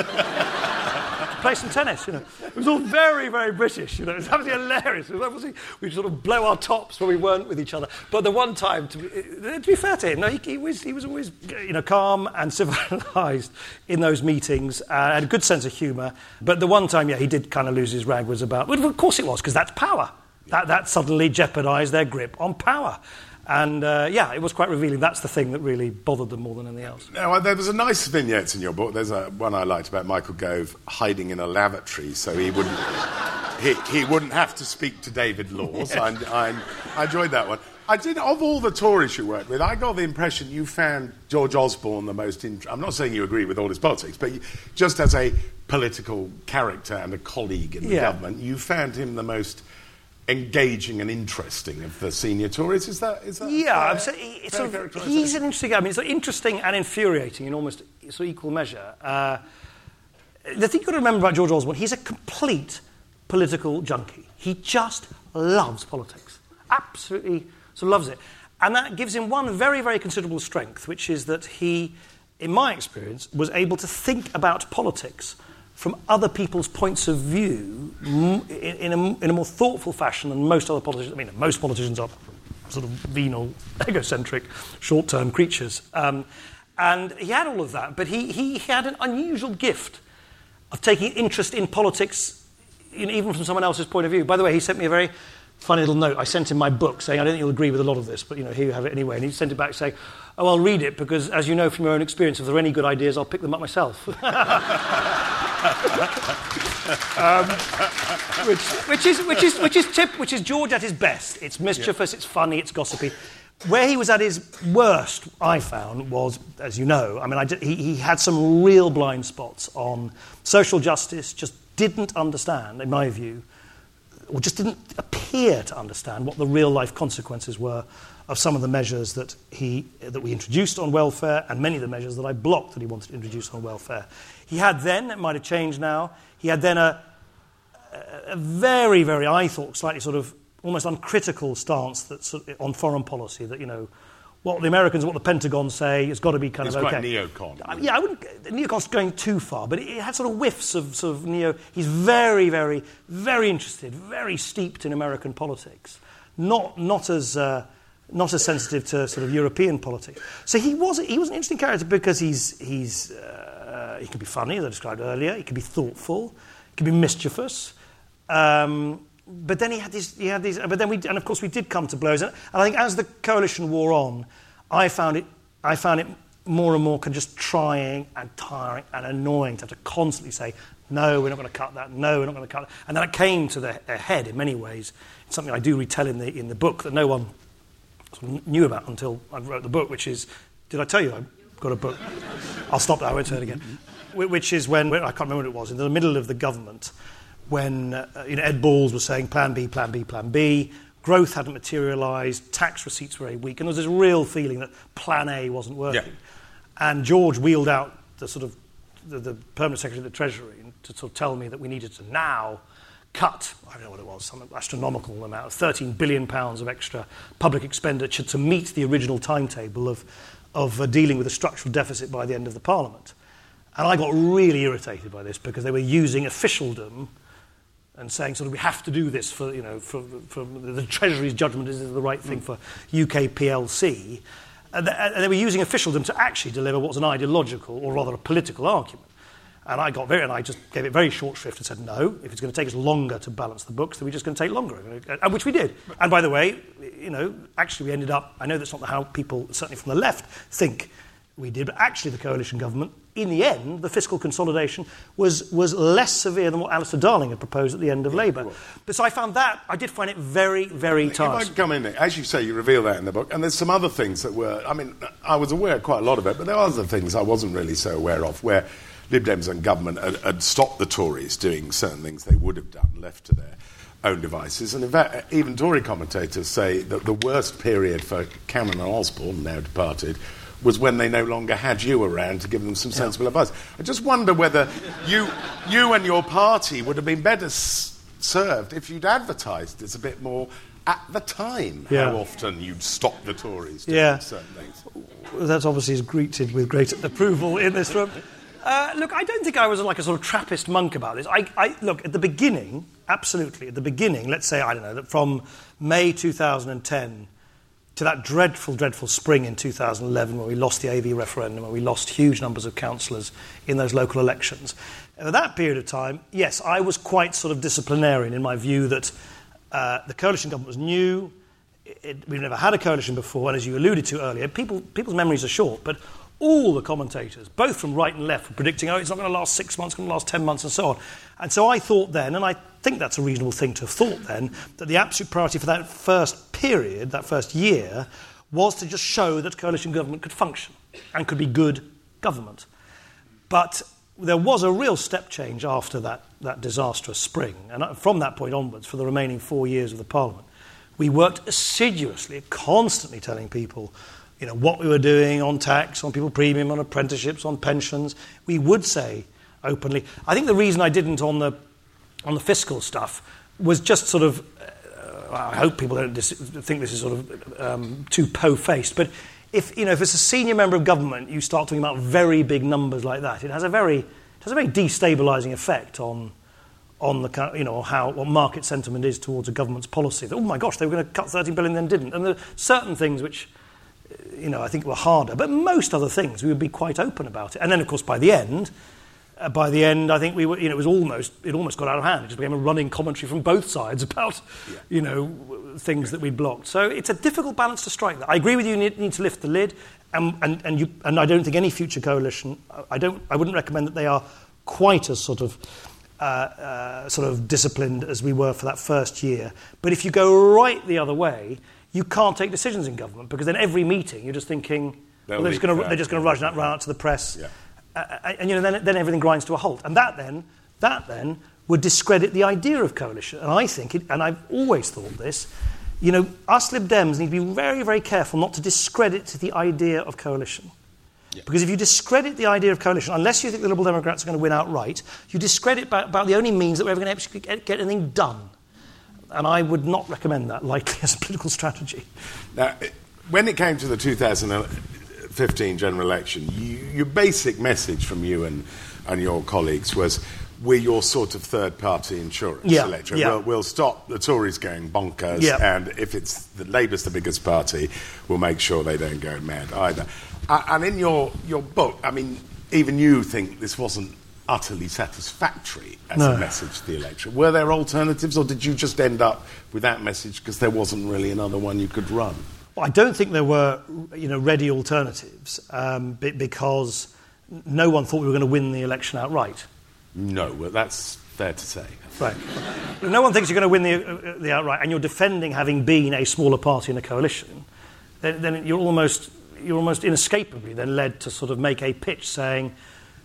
Play some tennis, you know. It was all very, very British, you know. It was absolutely hilarious. It was obviously, we'd sort of blow our tops when we weren't with each other. But the one time, to be, to be fair to him, no, he, he, was, he was always, you know, calm and civilised in those meetings, uh, had a good sense of humour. But the one time, yeah, he did kind of lose his rag was about, well, of course it was, because that's power. That, that suddenly jeopardised their grip on power. And, uh, yeah, it was quite revealing. That's the thing that really bothered them more than anything else. Now, there was a nice vignette in your book. There's a, one I liked about Michael Gove hiding in a lavatory so he wouldn't he, he wouldn't have to speak to David Laws. I, I, I enjoyed that one. I did, of all the Tories you worked with, I got the impression you found George Osborne the most interesting. I'm not saying you agree with all his politics, but you, just as a political character and a colleague in the yeah. government, you found him the most engaging and interesting of the senior Tories. Is that is that yeah? fair, So it's fair sort of, he's an interesting guy. I mean, it's sort of interesting and infuriating in almost sort of equal measure. Uh, the thing you've got to remember about George Osborne, he's a complete political junkie. He just loves politics, absolutely, sort of loves it, and that gives him one very, very considerable strength, which is that he, in my experience, was able to think about politics from other people's points of view in, in, a, in a more thoughtful fashion than most other politicians. I mean, most politicians are sort of venal, egocentric, short-term creatures. Um, and he had all of that, but he, he had an unusual gift of taking interest in politics, you know, even from someone else's point of view. By the way, he sent me a very funny little note. I sent him my book saying, I don't think you'll agree with a lot of this, but, you know, here you have it anyway. And he sent it back saying, oh, I'll read it, because, as you know from your own experience, if there are any good ideas, I'll pick them up myself. um, which, which is which is which is tip, which is George at his best. It's mischievous, yeah. It's funny, it's gossipy. Where he was at his worst, I found, was, as you know, I mean, I did, he, he had some real blind spots on social justice. Just didn't understand, in my view, or just didn't appear to understand what the real life consequences were of some of the measures that he that we introduced on welfare, and many of the measures that I blocked that he wanted to introduce on welfare. He had then, it might have changed now, he had then a, a very, very, I thought, slightly sort of almost uncritical stance that sort of, on foreign policy, that, you know, what the Americans, what the Pentagon say has got to be kind it's of okay. It's quite neocon. I, yeah, I wouldn't, neocon's going too far, but it, it had sort of whiffs of sort of neo. He's very, very, very interested, very steeped in American politics, not not as uh, not as sensitive to sort of European politics. So he was he was an interesting character because he's he's uh, he can be funny, as I described earlier. He can be thoughtful. He can be mischievous. Um, But then he had these, he had these, but then we, and of course we did come to blows. And I think as the coalition wore on, I found it, I found it more and more kind of just trying and tiring and annoying to have to constantly say, no, we're not going to cut that. No, we're not going to cut that. And then it came to the head in many ways. It's something I do retell in the in the book that no one sort of knew about until I wrote the book, which is, did I tell you I've got a book? I'll stop that. I won't say it again. Which is when, I can't remember what it was, in the middle of the government, when uh, you know, Ed Balls was saying plan B, plan B, plan B, growth hadn't materialised, tax receipts were very weak, and there was this real feeling that plan A wasn't working. Yeah. And George wheeled out the sort of the, the permanent secretary of the Treasury to sort of tell me that we needed to now cut, I don't know what it was, some astronomical amount, thirteen billion pounds of extra public expenditure to meet the original timetable of, of uh, dealing with a structural deficit by the end of the Parliament. And I got really irritated by this because they were using officialdom and saying sort of we have to do this for, you know, for, for the Treasury's judgment is the right thing for U K P L C. And they were using officialdom to actually deliver what was an ideological or rather a political argument. And I got very, and I just gave it very short shrift and said, no, if it's going to take us longer to balance the books, then we're just going to take longer, and which we did. And by the way, you know, actually we ended up, I know that's not how people, certainly from the left, think we did, but actually the coalition government, in the end, the fiscal consolidation was, was less severe than what Alistair Darling had proposed at the end of yeah, Labour. But so I found that, I did find it very, very tiresome. If I come in there, as you say, you reveal that in the book, and there's some other things that were, I mean, I was aware of quite a lot of it, but there are other things I wasn't really so aware of, where Lib Dems and government had, had stopped the Tories doing certain things they would have done, left to their own devices. And in fact, even Tory commentators say that the worst period for Cameron and Osborne, now departed, was when they no longer had you around to give them some sensible yeah. advice. I just wonder whether you you and your party would have been better s- served if you'd advertised this a bit more at the time, yeah. how often you'd stop the Tories doing yeah. certain things. That obviously is greeted with great approval in this room. Uh, look, I don't think I was like a sort of Trappist monk about this. I, I look, at the beginning, absolutely, at the beginning, let's say, I don't know, that from May two thousand ten to that dreadful, dreadful spring in two thousand eleven when we lost the A V referendum, when we lost huge numbers of councillors in those local elections. And at that period of time, yes, I was quite sort of disciplinarian in my view that uh, the coalition government was new, it, we've never had a coalition before, and as you alluded to earlier, people, people's memories are short, but all the commentators, both from right and left, were predicting, oh, it's not going to last six months, it's going to last ten months, and so on. And so I thought then, and I think that's a reasonable thing to have thought then, that the absolute priority for that first period, that first year, was to just show that coalition government could function and could be good government. But there was a real step change after that, that disastrous spring. And from that point onwards, for the remaining four years of the Parliament, we worked assiduously, constantly telling people, you know, what we were doing on tax, on people premium, on apprenticeships, on pensions. We would say openly. I think the reason I didn't on the on the fiscal stuff was just sort of, uh, I hope people don't dis- think this is sort of um, too po-faced, but if you know if it's a senior member of government, you start talking about very big numbers like that, it has a very it has a very destabilising effect on on the you know how what market sentiment is towards a government's policy. That, oh my gosh, they were going to cut thirteen billion, then didn't, and there are certain things which, you know, I think were harder. But most other things, we would be quite open about it. And then, of course, by the end, uh, by the end, I think we were, you know, it was almost, it almost got out of hand. It just became a running commentary from both sides about, yeah. you know, things that we blocked. So it's a difficult balance to strike. That I agree with you. You need, need to lift the lid, and and and, you, and I don't think any future coalition. I don't. I wouldn't recommend that they are quite as sort of. Uh, uh, sort of disciplined as we were for that first year. But if you go right the other way, you can't take decisions in government, because then every meeting you're just thinking, well, they're, just gonna, they're just going to rush that right out to the press, yeah. uh, and you know then, then everything grinds to a halt. And that then, that then would discredit the idea of coalition. And I think, it, and I've always thought this, you know, us Lib Dems need to be very, very careful not to discredit the idea of coalition. Yeah. Because if you discredit the idea of coalition, unless you think the Liberal Democrats are going to win outright, you discredit about, about the only means that we're ever going to actually get, get anything done. And I would not recommend that lightly as a political strategy. Now, when it came to the two thousand fifteen general election, you, your basic message from you and, and your colleagues was, we're your sort of third-party insurance yeah, electorate. Yeah. We'll, we'll stop the Tories going bonkers, yeah. and if it's the Labour's the biggest party, we'll make sure they don't go mad either. Uh, and in your, your book, I mean, even you think this wasn't utterly satisfactory as no. a message to the electorate. Were there alternatives, or did you just end up with that message because there wasn't really another one you could run? Well, I don't think there were, you know, ready alternatives um, because no one thought we were going to win the election outright. No, well, that's fair to say. Right. No one thinks you're going to win the, uh, the outright, and you're defending having been a smaller party in a coalition. Then, then you're almost you're almost inescapably then led to sort of make a pitch saying,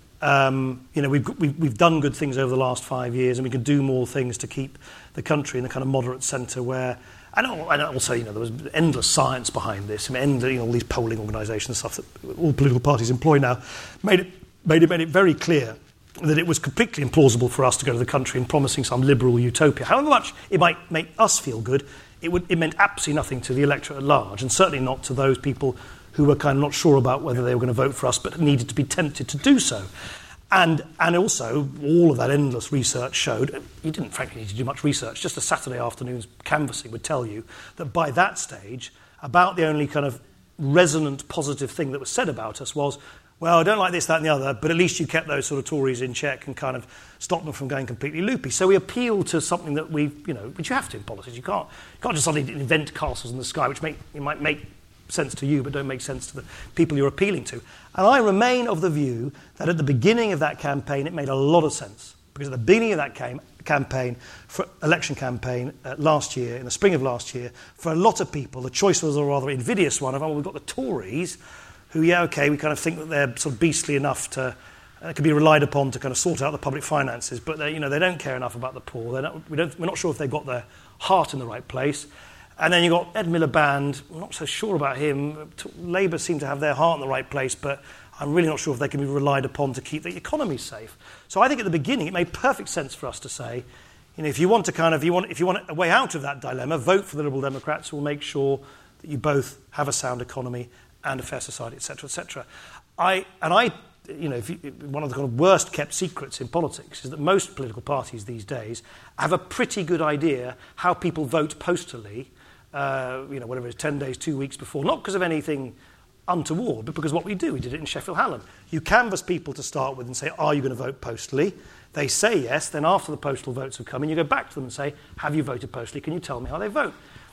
um, you know, we've, we've we've done good things over the last five years, and we can do more things to keep the country in the kind of moderate centre where. And also, you know, there was endless science behind this. I mean, endless, you know, all these polling organisations, stuff that all political parties employ now, made it made it made it very clear that it was completely implausible for us to go to the country and promising some liberal utopia. However much it might make us feel good, it would it meant absolutely nothing to the electorate at large, and certainly not to those people who were kind of not sure about whether they were going to vote for us, but needed to be tempted to do so. And and also, all of that endless research showed, you didn't frankly need to do much research, just a Saturday afternoon's canvassing would tell you that by that stage, about the only kind of resonant positive thing that was said about us was, well, I don't like this, that and the other, but at least you kept those sort of Tories in check and kind of stopped them from going completely loopy. So we appealed to something that we, you know, which you have to in politics. You can't, you can't just suddenly invent castles in the sky, which make, it might make sense to you but don't make sense to the people you're appealing to. And I remain of the view that at the beginning of that campaign it made a lot of sense, because at the beginning of that cam- campaign, for election campaign uh, last year, in the spring of last year, for a lot of people the choice was a rather invidious one of, oh, well, we've got the Tories who, yeah, okay, we kind of think that they're sort of beastly enough to uh, can be relied upon to kind of sort out the public finances, but they, you know, they don't care enough about the poor. They're not, we don't, we're not sure if they've got their heart in the right place. And then you've got Ed Miliband. I'm not so sure about him. Labour seem to have their heart in the right place, but I'm really not sure if they can be relied upon to keep the economy safe. So I think at the beginning it made perfect sense for us to say, you know, if you want to kind of, you want, if you want a way out of that dilemma, vote for the Liberal Democrats who will make sure that you both have a sound economy and a fair society, et cetera, et cetera. I and I, you know, if you, one of the kind of worst kept secrets in politics is that most political parties these days have a pretty good idea how people vote postally. Uh, you know, whatever it is, ten days, two weeks before, not because of anything untoward, but because what we do, we did it in Sheffield Hallam. You canvass people to start with and say, are you going to vote postally? They say yes, then after the postal votes have come in, you go back to them and say, have you voted postally? Can you tell me how they vote?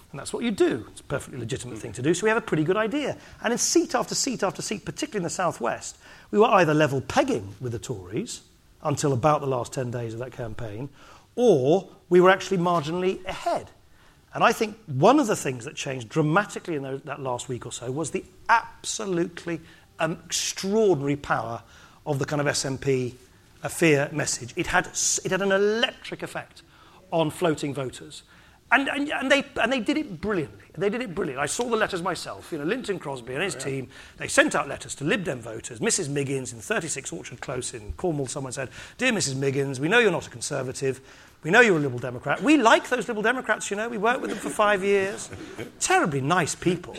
And that's what you do. It's a perfectly legitimate thing to do, so we have a pretty good idea. And in seat after seat after seat, particularly in the southwest, we were either level pegging with the Tories until about the last ten days of that campaign, or we were actually marginally ahead. And I think one of the things that changed dramatically in those, that last week or so was the absolutely um, extraordinary power of the kind of S N P uh, fear message. It had, it had an electric effect on floating voters. And, and, and, they, and they did it brilliantly. They did it brilliantly. I saw the letters myself. You know, Linton Crosby and his oh, yeah. team, they sent out letters to Lib Dem voters. Missus Miggins in thirty-six Orchard Close in Cornwall, someone said, "Dear Missus Miggins, we know you're not a Conservative. We know you're a Liberal Democrat. We like those Liberal Democrats, you know. We worked with them for five years. Terribly nice people.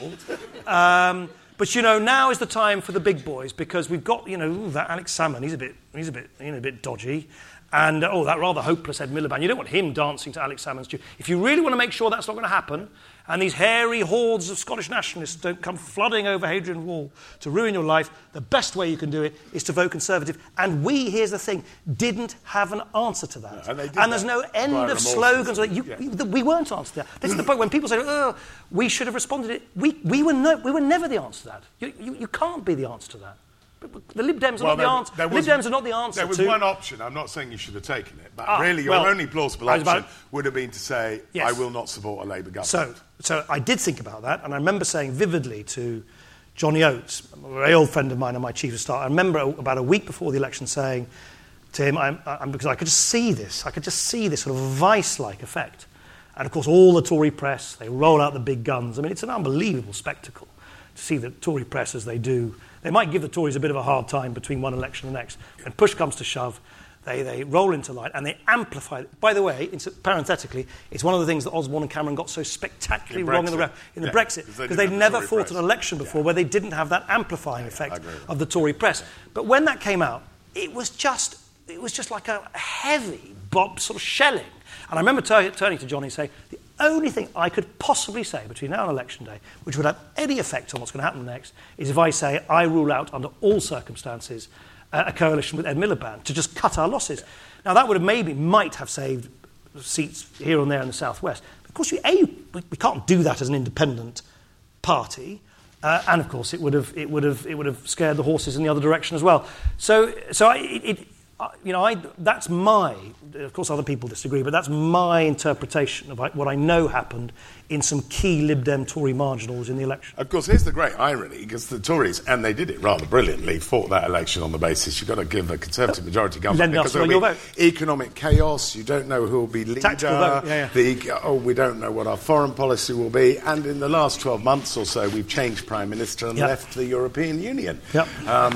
Um, but, you know, now is the time for the big boys because we've got, you know, ooh, that Alex Salmond, he's a bit, he's a bit, you know, a bit dodgy. And, uh, oh, that rather hopeless Ed Miliband. You don't want him dancing to Alex Salmond's tune. If you really want to make sure that's not going to happen, and these hairy hordes of Scottish nationalists don't come flooding over Hadrian Wall to ruin your life, the best way you can do it is to vote Conservative. And we, here's the thing, didn't have an answer to that. No, and, and there's no end of slogans. You, yeah. we, we weren't answered to that. This is the point when people say, oh, we should have responded. It. We, we, were no, we were never the answer to that. You, you, you can't be the answer to that. The Lib Dems are well, not the answer. The Lib Dems are not the answer. There was to... one option. I'm not saying you should have taken it, but ah, really your well, only plausible option about... would have been to say, yes. I will not support a Labour government. So, so I did think about that, and I remember saying vividly to Johnny Oates, a very old friend of mine and my chief of staff, I remember about a week before the election saying to him, I'm, I'm, because I could just see this, I could just see this sort of vice-like effect. And of course all the Tory press, they roll out the big guns. I mean, it's an unbelievable spectacle to see the Tory press as they do. They might give the Tories a bit of a hard time between one election and the next. When push comes to shove, they, they roll into light and they amplify it. By the way, it's, parenthetically, it's one of the things that Osborne and Cameron got so spectacularly in wrong in the, re- in the yeah, Brexit, because they they'd never fought press. an election before yeah. where they didn't have that amplifying yeah, effect of the Tory press. But when that came out, it was just, it was just like a heavy bob sort of shelling. And I remember t- turning to Johnny and saying, the only thing I could possibly say between now and election day, which would have any effect on what's going to happen next, is if I say I rule out under all circumstances uh, a coalition with Ed Miliband to just cut our losses. Yeah. Now that would have maybe might have saved seats here and there in the southwest. Of course, you, A, we, we can't do that as an independent party, uh, and of course it would have it would have it would have scared the horses in the other direction as well. So so I, it. Uh, you know, I, that's my, of course other people disagree, but that's my interpretation of what I know happened in some key Lib Dem Tory marginals in the election. Of course, here's the great irony, because the Tories, and they did it rather brilliantly, fought that election on the basis you've got to give a Conservative majority government because there'll be vote. economic chaos, you don't know who will be leader, vote. Yeah, yeah. The, oh, we don't know what our foreign policy will be, and in the last twelve months or so, we've changed Prime Minister and yep. left the European Union. Yep. Um,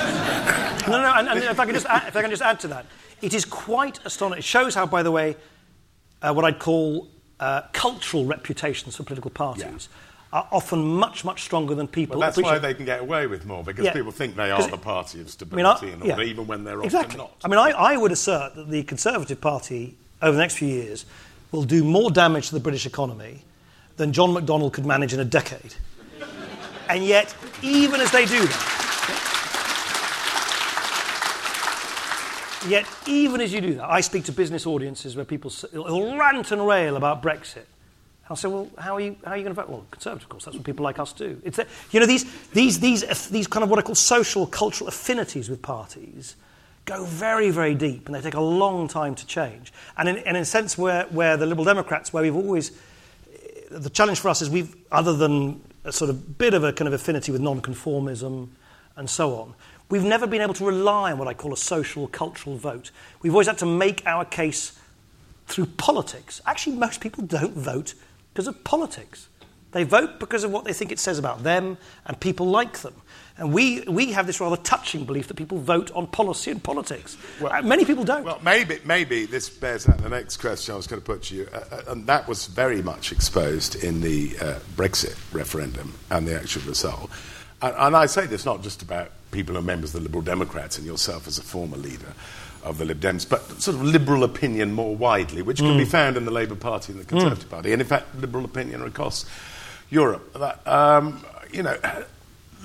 no, no, and, and if I can just add, if I can just add to that, it is quite astonishing. It shows how, by the way, uh, what I'd call uh, cultural reputations for political parties yeah. are often much, much stronger than people. Well, that's appreciate. why they can get away with more, because yeah. people think they are the party of stability I mean, I, and order, yeah. even when they're exactly. often not. I mean, I, I would assert that the Conservative Party, over the next few years, will do more damage to the British economy than John McDonnell could manage in a decade. And yet, even as they do that, Yet, even as you do that, I speak to business audiences where people will rant and rail about Brexit. I'll say, well, how are you, how are you going to vote? Well, Conservative, of course, that's what people like us do. It's that, you know, these, these, these, these kind of what I call social, cultural affinities with parties go very, very deep, and they take a long time to change. And in, and in a sense where, where the Liberal Democrats, where we've always... The challenge for us is we've, other than a sort of bit of a kind of affinity with nonconformism and so on, we've never been able to rely on what I call a social, cultural vote. We've always had to make our case through politics. Actually, most people don't vote because of politics. They vote because of what they think it says about them, and people like them. And we, we have this rather touching belief that people vote on policy and politics. Well, uh, many people don't. Well, maybe maybe this bears out the next question I was going to put to you. Uh, uh, and that was very much exposed in the uh, Brexit referendum and the actual result. And, and I say this not just about people who are members of the Liberal Democrats and yourself as a former leader of the Lib Dems, but sort of liberal opinion more widely, which can mm. be found in the Labour Party and the Conservative mm. Party, and in fact liberal opinion across Europe. That, um, you know,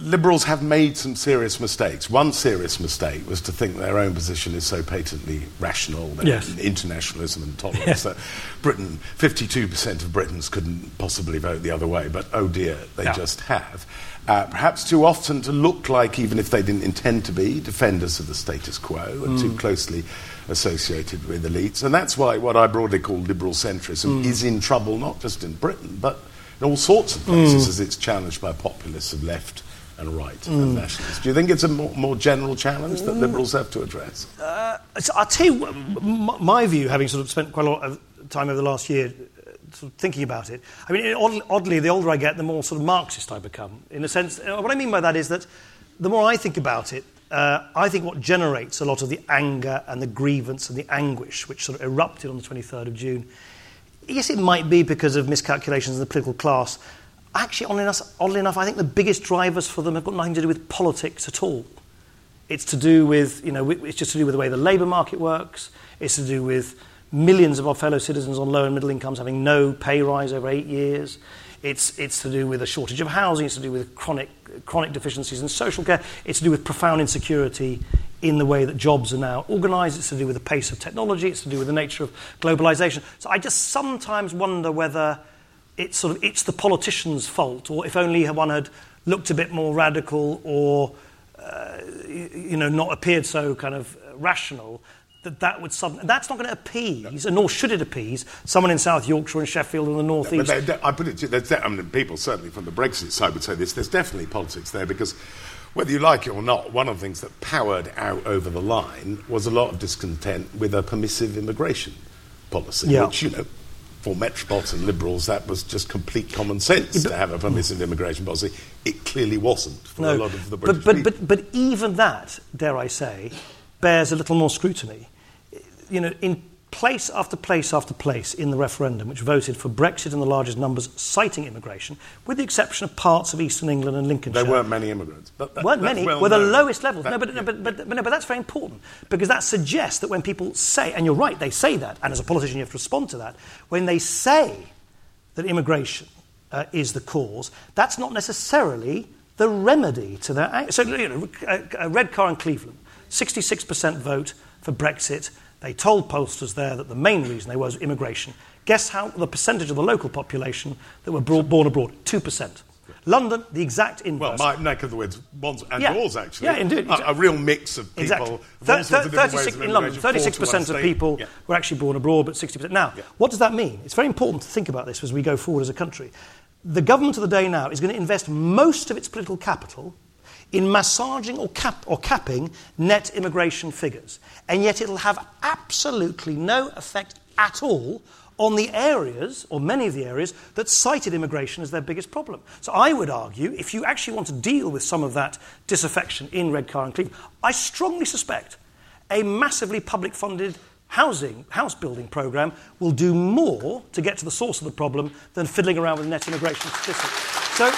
Liberals have made some serious mistakes. One serious mistake was to think their own position is so patently rational, that yes. internationalism and tolerance, yes. that Britain, fifty-two percent of Britons couldn't possibly vote the other way, but oh dear, they yeah. just have. Uh, perhaps too often to look like, even if they didn't intend to be, defenders of the status quo and mm. too closely associated with elites. And that's why what I broadly call liberal centrism mm. is in trouble, not just in Britain, but in all sorts of places, mm. as it's challenged by populists of left and right mm. and nationalists. Do you think it's a more, more general challenge that liberals have to address? Uh, so I'll tell you my view, having sort of spent quite a lot of time over the last year sort of thinking about it. I mean, oddly, oddly, the older I get, the more sort of Marxist I become. In a sense, what I mean by that is that the more I think about it, uh, I think what generates a lot of the anger and the grievance and the anguish which sort of erupted on the twenty-third of June, yes, it might be because of miscalculations in the political class. Actually, oddly enough, oddly enough, I think the biggest drivers for them have got nothing to do with politics at all. It's to do with, you know, it's just to do with the way the labour market works. It's to do with millions of our fellow citizens on low and middle incomes having no pay rise over eight years. It's, it's to do with a shortage of housing. It's to do with chronic, chronic deficiencies in social care. It's to do with profound insecurity in the way that jobs are now organised. It's to do with the pace of technology. It's to do with the nature of globalisation. So I just sometimes wonder whether it's sort of it's the politicians' fault, or if only one had looked a bit more radical, or uh, you know, not appeared so kind of rational, that that would suddenly... That's not going to appease, and nor should it appease, someone in South Yorkshire and Sheffield and the North East. But they, I put it to you, I mean, people certainly from the Brexit side would say this, there's definitely politics there, because whether you like it or not, one of the things that powered out over the line was a lot of discontent with a permissive immigration policy, yeah. which, you know, for metropolitan Liberals, that was just complete common sense yeah, but, to have a permissive immigration policy. It clearly wasn't for no, a lot of the British but, but, people. But, but even that, dare I say, bears a little more scrutiny. You know, in place after place after place in the referendum, which voted for Brexit in the largest numbers, citing immigration, with the exception of parts of eastern England and Lincolnshire. There weren't many immigrants. But that, weren't many. Well were the known. lowest levels. That, no, but, yeah. no, but, but, but, no, but that's very important, because that suggests that when people say, and you're right, they say that, and as a politician you have to respond to that, when they say that immigration uh, is the cause, that's not necessarily the remedy to their... Ang- so, you know, uh, Redcar in Cleveland, sixty-six percent vote for Brexit. They told pollsters there that the main reason they was immigration. Guess how the percentage of the local population that were brought, born abroad? two percent. London, the exact inverse. Well, my neck of the woods, ones and yeah. yours, actually. Yeah, indeed. A, a real mix of people. Exactly. Th- th- thirty-six in London, thirty-six percent of people yeah. were actually born abroad, but sixty percent. Now, yeah. what does that mean? It's very important to think about this as we go forward as a country. The government of the day now is going to invest most of its political capital in massaging or, cap- or capping net immigration figures. And yet it'll have absolutely no effect at all on the areas, or many of the areas, that cited immigration as their biggest problem. So I would argue, if you actually want to deal with some of that disaffection in Redcar and Cleveland, I strongly suspect a massively public-funded housing, house-building programme will do more to get to the source of the problem than fiddling around with net immigration statistics. So...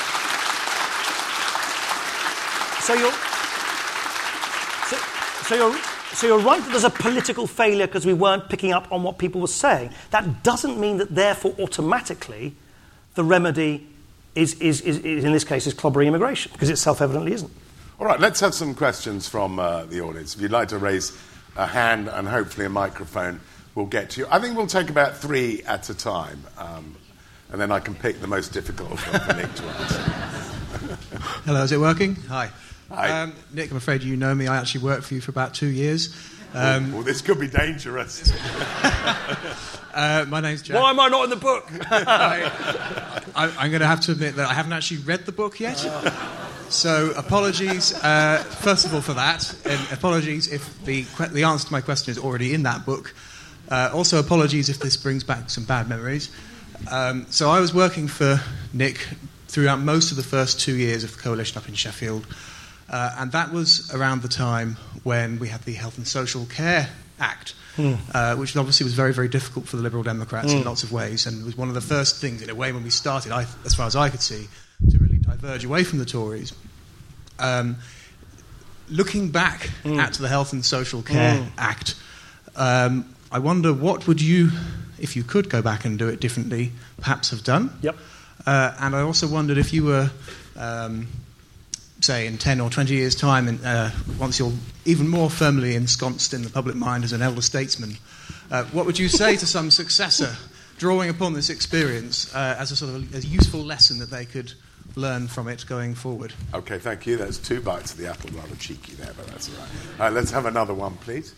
So you're, so, so, you're, so you're right that there's a political failure because we weren't picking up on what people were saying. That doesn't mean that, therefore, automatically the remedy is, is, is, is in this case, is clobbering immigration, because it self-evidently isn't. All right, let's have some questions from uh, the audience. If you'd like to raise a hand and hopefully a microphone, we'll get to you. I think we'll take about three at a time, um, and then I can pick the most difficult one for Nick to answer. Hello, is it working? Hi. Um, Nick, I'm afraid you know me. I actually worked for you for about two years. Um, well, this could be dangerous. uh, my name's Jack. Why am I not in the book? I, I, I'm going to have to admit that I haven't actually read the book yet. So apologies, uh, first of all, for that. And apologies if the, the answer to my question is already in that book. Uh, also, apologies if this brings back some bad memories. Um, so I was working for Nick throughout most of the first two years of the coalition up in Sheffield. Uh, and that was around the time when we had the Health and Social Care Act, mm. uh, which obviously was very, very difficult for the Liberal Democrats mm. in lots of ways, and was one of the first things, in a way, when we started, I, as far as I could see, to really diverge away from the Tories. Um, looking back mm. at the Health and Social Care mm. Act, um, I wonder what would you, if you could go back and do it differently, perhaps have done? Yep. Uh, and I also wondered if you were... Um, say, in ten or twenty years' time, and uh, once you're even more firmly ensconced in the public mind as an elder statesman, uh, what would you say to some successor drawing upon this experience uh, as a sort of a useful lesson that they could learn from it going forward? Okay, thank you. That's two bites of the apple, rather cheeky there, but that's all right. Uh, let's have another one, please.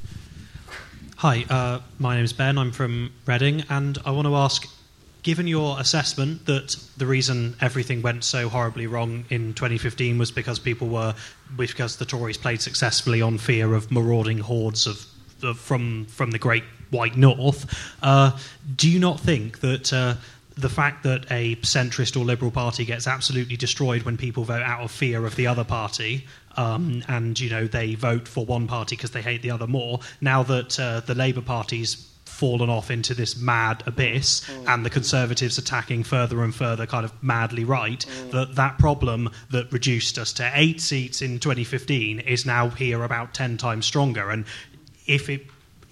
Hi, uh, my name is Ben. I'm from Reading, and I want to ask, given your assessment that the reason everything went so horribly wrong in twenty fifteen was because people were, because the Tories played successfully on fear of marauding hordes of, of from from the Great White North, uh, do you not think that uh, the fact that a centrist or Liberal Party gets absolutely destroyed when people vote out of fear of the other party, um, and you know they vote for one party because they hate the other more, now that uh, the Labour Party's fallen off into this mad abyss mm. and the Conservatives attacking further and further kind of madly right, mm. that that problem that reduced us to eight seats in twenty fifteen is now here about ten times stronger? And if it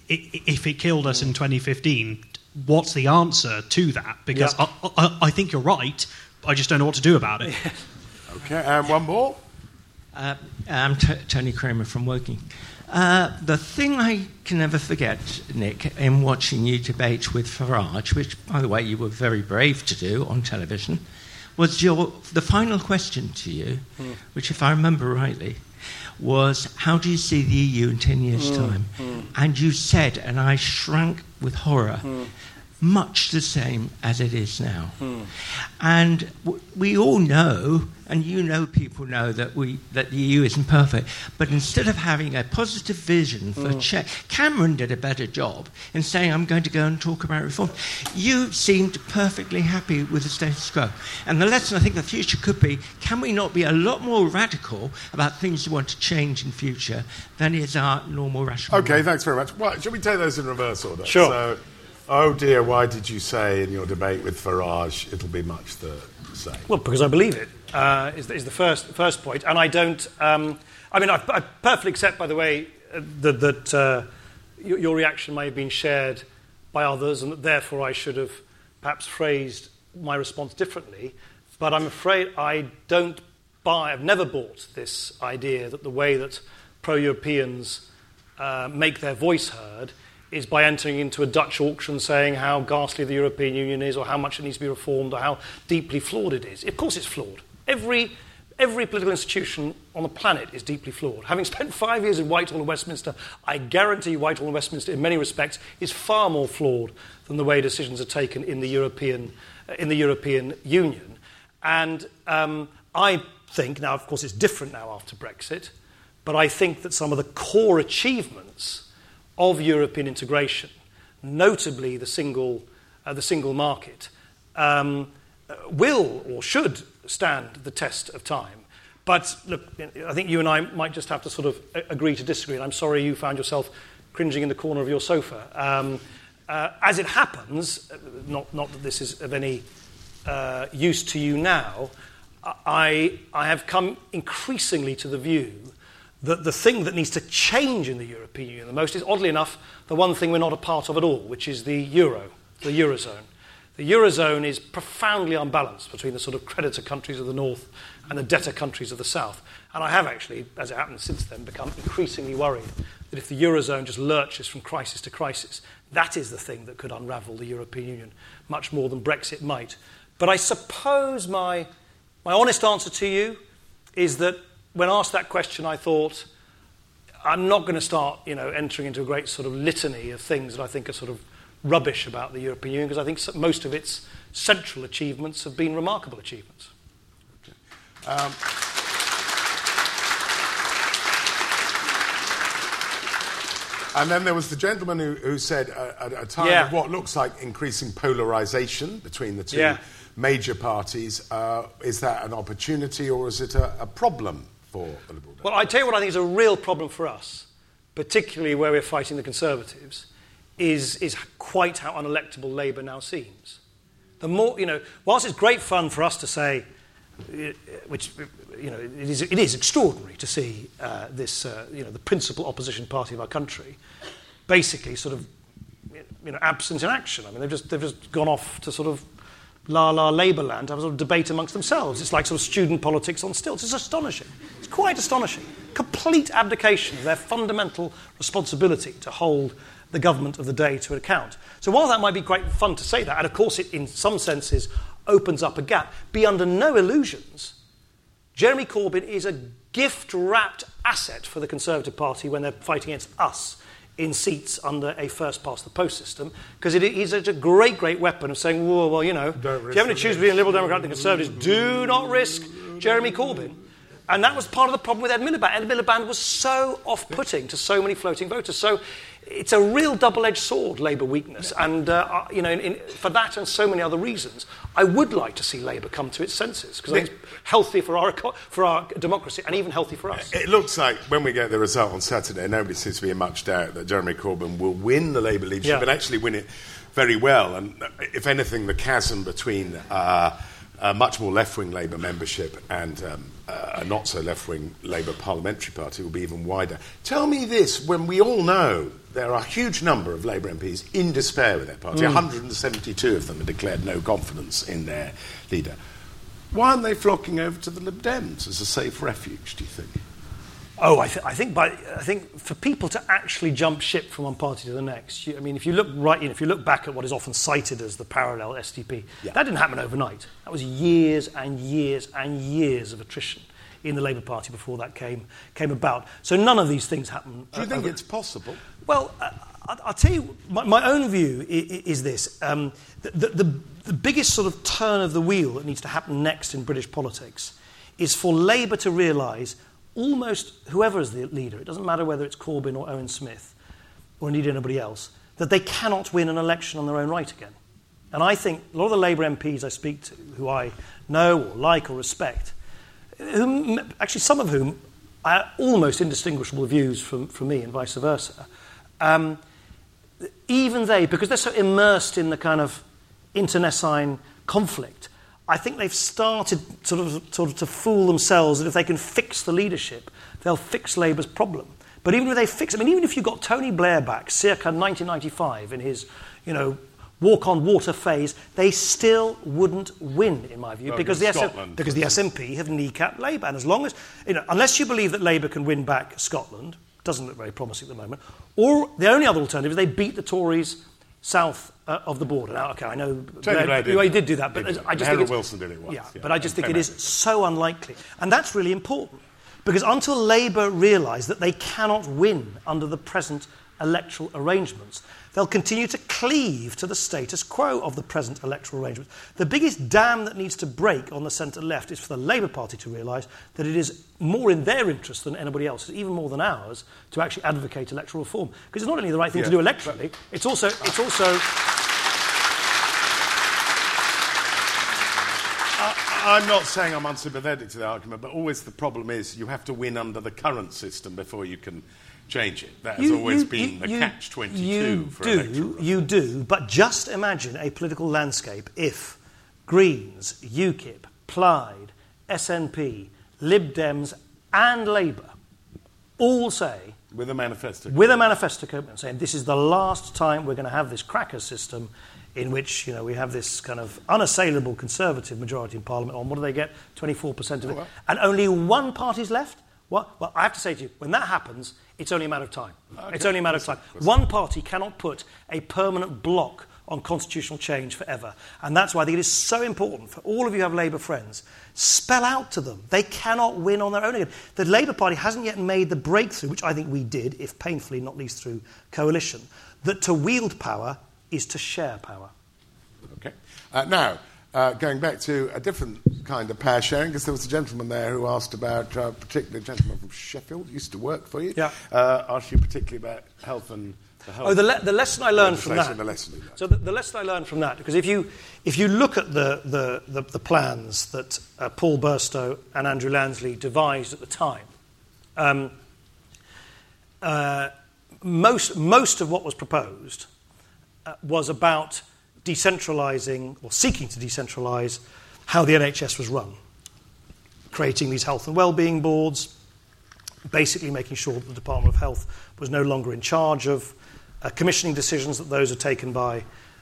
if it killed us mm. in twenty fifteen, what's the answer to that? Because yep. I, I, I think you're right, I just don't know what to do about it. Okay, and one more. Uh, I'm T- Tony Kramer from Woking. Uh, the thing I can never forget, Nick, in watching you debate with Farage, which, by the way, you were very brave to do on television, was your the final question to you, mm. which, if I remember rightly, was, how do you see the E U in ten years' mm. time? Mm. And you said, and I shrank with horror, mm. much the same as it is now. Mm. And w- we all know, and you know people know, that we that the E U isn't perfect, but instead of having a positive vision for mm. change, Cameron did a better job in saying, I'm going to go and talk about reform. You seemed perfectly happy with the status quo. And the lesson I think the future could be, can we not be a lot more radical about things we want to change in future than is our normal rational Okay, mind? Thanks very much. Well, shall we take those in reverse order? Sure. So, oh dear, why did you say in your debate with Farage it'll be much the same? Well, because I believe it, uh, is, the, is the first first point. And I don't... Um, I mean, I, I perfectly accept, by the way, uh, that, that uh, your, your reaction may have been shared by others and that therefore I should have perhaps phrased my response differently. But I'm afraid I don't buy... I've never bought this idea that the way that pro-Europeans uh, make their voice heard is by entering into a Dutch auction saying how ghastly the European Union is or how much it needs to be reformed or how deeply flawed it is. Of course it's flawed. Every, every political institution on the planet is deeply flawed. Having spent five years in Whitehall and Westminster, I guarantee Whitehall and Westminster in many respects is far more flawed than the way decisions are taken in the European, uh, in the European Union. And um, I think, now of course it's different now after Brexit, but I think that some of the core achievements of European integration, notably the single, uh, the single market, um, will or should stand the test of time. But look, I think you and I might just have to sort of agree to disagree. And I'm sorry you found yourself cringing in the corner of your sofa. Um, uh, as it happens, not, not that this is of any uh, use to you now, I, I have come increasingly to the view that the thing that needs to change in the European Union the most is, oddly enough, the one thing we're not a part of at all, which is the euro, the Eurozone. The Eurozone is profoundly unbalanced between the sort of creditor countries of the north and the debtor countries of the south. And I have actually, as it happens since then, become increasingly worried that if the Eurozone just lurches from crisis to crisis, that is the thing that could unravel the European Union much more than Brexit might. But I suppose my, my honest answer to you is that when asked that question, I thought, I'm not going to start, you know, entering into a great sort of litany of things that I think are sort of rubbish about the European Union, because I think most of its central achievements have been remarkable achievements. Okay. Um, and then there was the gentleman who, who said uh, at a time yeah. of what looks like increasing polarisation between the two yeah. major parties, uh, is that an opportunity or is it a, a problem for the Liberal Democrats? Well, I tell you what I think is a real problem for us, particularly where we're fighting the Conservatives, is, is quite how unelectable Labour now seems. The more, you know, whilst it's great fun for us to say, which, you know, it is, it is extraordinary to see uh, this, uh, you know, the principal opposition party of our country basically sort of, you know, absent in action. I mean, they've just, they've just gone off to sort of la la Labourland have a sort of debate amongst themselves. It's like sort of student politics on stilts. It's astonishing. It's quite astonishing. Complete abdication of their fundamental responsibility to hold the government of the day to account. So while that might be quite fun to say that, and of course it in some senses opens up a gap, be under no illusions, Jeremy Corbyn is a gift-wrapped asset for the Conservative Party when they're fighting against us in seats under a first-past-the-post system, because it is a great, great weapon of saying, well, well you know, if you haven't to choose between a Liberal Democrat and the Conservatives, do not risk Jeremy Corbyn. And that was part of the problem with Ed Miliband. Ed Miliband was so off-putting to so many floating voters. So it's a real double-edged sword, Labour weakness. And, uh, you know, in, in, for that and so many other reasons, I would like to see Labour come to its senses, because I think it's healthy for our, for our democracy and even healthy for us. It looks like, when we get the result on Saturday, nobody seems to be in much doubt that Jeremy Corbyn will win the Labour leadership, yeah. and actually win it very well. And if anything, the chasm between uh, a much more left-wing Labour membership and um, uh, a not-so-left-wing Labour parliamentary party will be even wider. Tell me this, when we all know there are a huge number of Labour M Ps in despair with their party, mm. one hundred seventy-two of them have declared no confidence in their leader, why aren't they flocking over to the Lib Dems as a safe refuge, do you think? Oh, I, th- I think by I think for people to actually jump ship from one party to the next, you, I mean, if you look right, you know, if you look back at what is often cited as the parallel S D P, yeah. that didn't happen overnight. That was years and years and years of attrition in the Labour Party before that came came about. So none of these things happen. Do you uh, think over- it's possible? Well, uh, I'll tell you, my, my own view is, is this: um, the, the, the, the biggest sort of turn of the wheel that needs to happen next in British politics is for Labour to realise, almost whoever is the leader, it doesn't matter whether it's Corbyn or Owen Smith or indeed anybody else, that they cannot win an election on their own right again. And I think a lot of the Labour M Ps I speak to, who I know or like or respect, whom, actually some of whom are almost indistinguishable views from, from me and vice versa, um, even they, because they're so immersed in the kind of internecine conflict, I think they've started sort of, sort of to fool themselves that if they can fix the leadership, they'll fix Labour's problem. But even if they fix, I mean, even if you got Tony Blair back circa nineteen ninety-five in his, you know, walk on water phase, they still wouldn't win, in my view, well, because, the S- because the S N P have kneecapped Labour. And as long as, you know, unless you believe that Labour can win back Scotland, doesn't look very promising at the moment, or the only other alternative is they beat the Tories south uh, of the border. Now, okay, I know Blair, you, did, did do that, but did I just Harold think Wilson did it once. Yeah, yeah, but I just think it is so unlikely, and that's really important because until Labour realise that they cannot win under the present electoral arrangements, they'll continue to cleave to the status quo of the present electoral arrangements. The biggest dam that needs to break on the centre-left is for the Labour Party to realise that it is more in their interest than anybody else's, even more than ours, to actually advocate electoral reform. Because it's not only the right thing yeah, to do electorally, it's also... It's also I'm not saying I'm unsympathetic to the argument, but always the problem is you have to win under the current system before you can change it. That has you, always you, been you, the catch twenty-two for do, You do, but just imagine a political landscape if Greens, UKIP, Plaid, S N P, Lib Dems and Labour all say... With a manifesto. With a manifesto commitment saying this is the last time we're going to have this cracker system in which, you know, we have this kind of unassailable Conservative majority in Parliament on, what do they get? twenty-four percent of it. Oh, well. And only one party's left? Well, well, I have to say to you, when that happens, it's only a matter of time. Okay. It's only a matter of time. One party cannot put a permanent block on constitutional change forever. And that's why I think it is so important for all of you who have Labour friends, spell out to them. They cannot win on their own again. The Labour Party hasn't yet made the breakthrough, which I think we did, if painfully, not least through coalition, that to wield power is to share power. Okay. Uh, now, uh, going back to a different kind of power sharing, because there was a gentleman there who asked about, uh, particularly a gentleman from Sheffield, used to work for you, yeah. uh, asked you particularly about health and... The health oh, the, le- the lesson I learned from that. The lesson learned. So the, the lesson I learned from that, because if you if you look at the the, the, the plans that uh, Paul Burstow and Andrew Lansley devised at the time, um, uh, most most of what was proposed uh, was about decentralising or seeking to decentralise how the N H S was run, creating these health and wellbeing boards, basically making sure that the Department of Health was no longer in charge of Uh, commissioning decisions, that those are taken by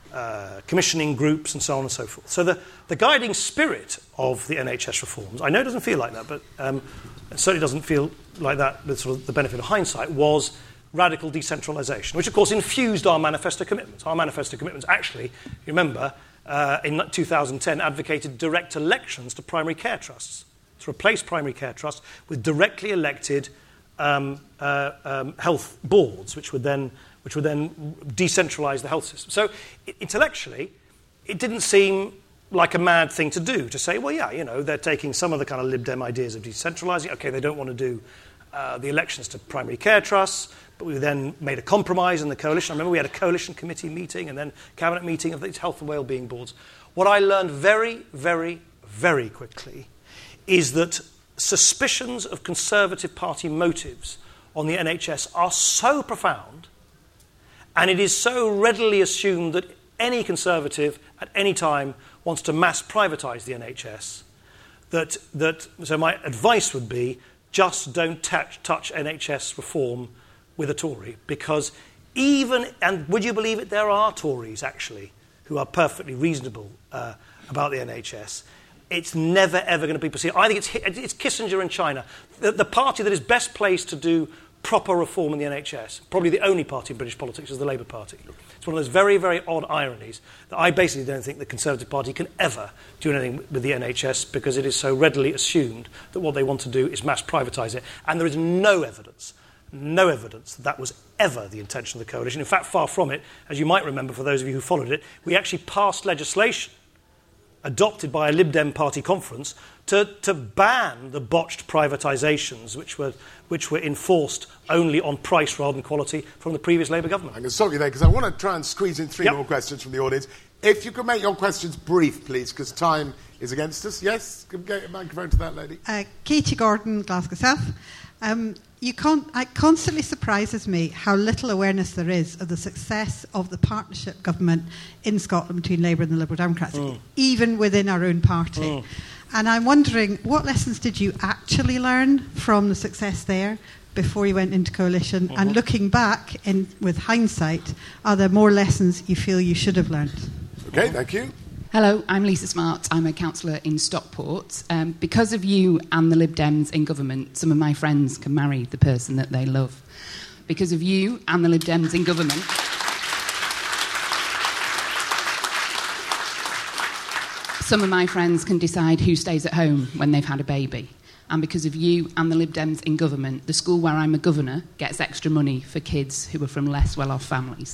uh, commissioning groups, and so on and so forth. So the, the guiding spirit of the N H S reforms, I know it doesn't feel like that, but um, it certainly doesn't feel like that with sort of the benefit of hindsight, was radical decentralisation, which of course infused our manifesto commitments. Our manifesto commitments actually, you remember, uh, in two thousand ten advocated direct elections to primary care trusts, to replace primary care trusts with directly elected um, uh, um, health boards, which would then which would then decentralise the health system. So it, intellectually, it didn't seem like a mad thing to do, to say, well, yeah, you know, they're taking some of the kind of Lib Dem ideas of decentralising. OK, they don't want to do uh, the elections to primary care trusts, but we then made a compromise in the coalition. I remember we had a coalition committee meeting and then cabinet meeting of these health and wellbeing boards. What I learned very, very, very quickly is that suspicions of Conservative Party motives on the N H S are so profound, and it is so readily assumed that any Conservative at any time wants to mass privatise the N H S, that, that so my advice would be just don't touch, touch N H S reform with a Tory, because even, and would you believe it, there are Tories actually who are perfectly reasonable uh, about the N H S. It's never, ever going to be perceived. I think it's, it's Kissinger in China, the, the party that is best placed to do proper reform in the N H S, probably the only party in British politics, is the Labour Party. It's one of those very, very odd ironies that I basically don't think the Conservative Party can ever do anything with the N H S, because it is so readily assumed that what they want to do is mass privatise it. And there is no evidence, no evidence that that was ever the intention of the coalition. In fact, far from it. As you might remember, for those of you who followed it, we actually passed legislation adopted by a Lib Dem party conference to, to ban the botched privatisations which were, which were enforced only on price rather than quality from the previous Labour government. I'm going to stop you there because I want to try and squeeze in three yep. more questions from the audience. If you could make your questions brief, please, because time is against us. Yes? Get a microphone to that lady. Uh, Katie Gordon, Glasgow South. Um, you con- it constantly surprises me how little awareness there is of the success of the partnership government in Scotland between Labour and the Liberal Democrats, mm. even within our own party. Mm. And I'm wondering, what lessons did you actually learn from the success there before you went into coalition? Mm-hmm. And looking back in, with hindsight, are there more lessons you feel you should have learned? OK, thank you. Hello, I'm Lisa Smart. I'm a councillor in Stockport. Um, because of you and the Lib Dems in government, some of my friends can marry the person that they love. Because of you and the Lib Dems in government, some of my friends can decide who stays at home when they've had a baby. And because of you and the Lib Dems in government, the school where I'm a governor gets extra money for kids who are from less well-off families.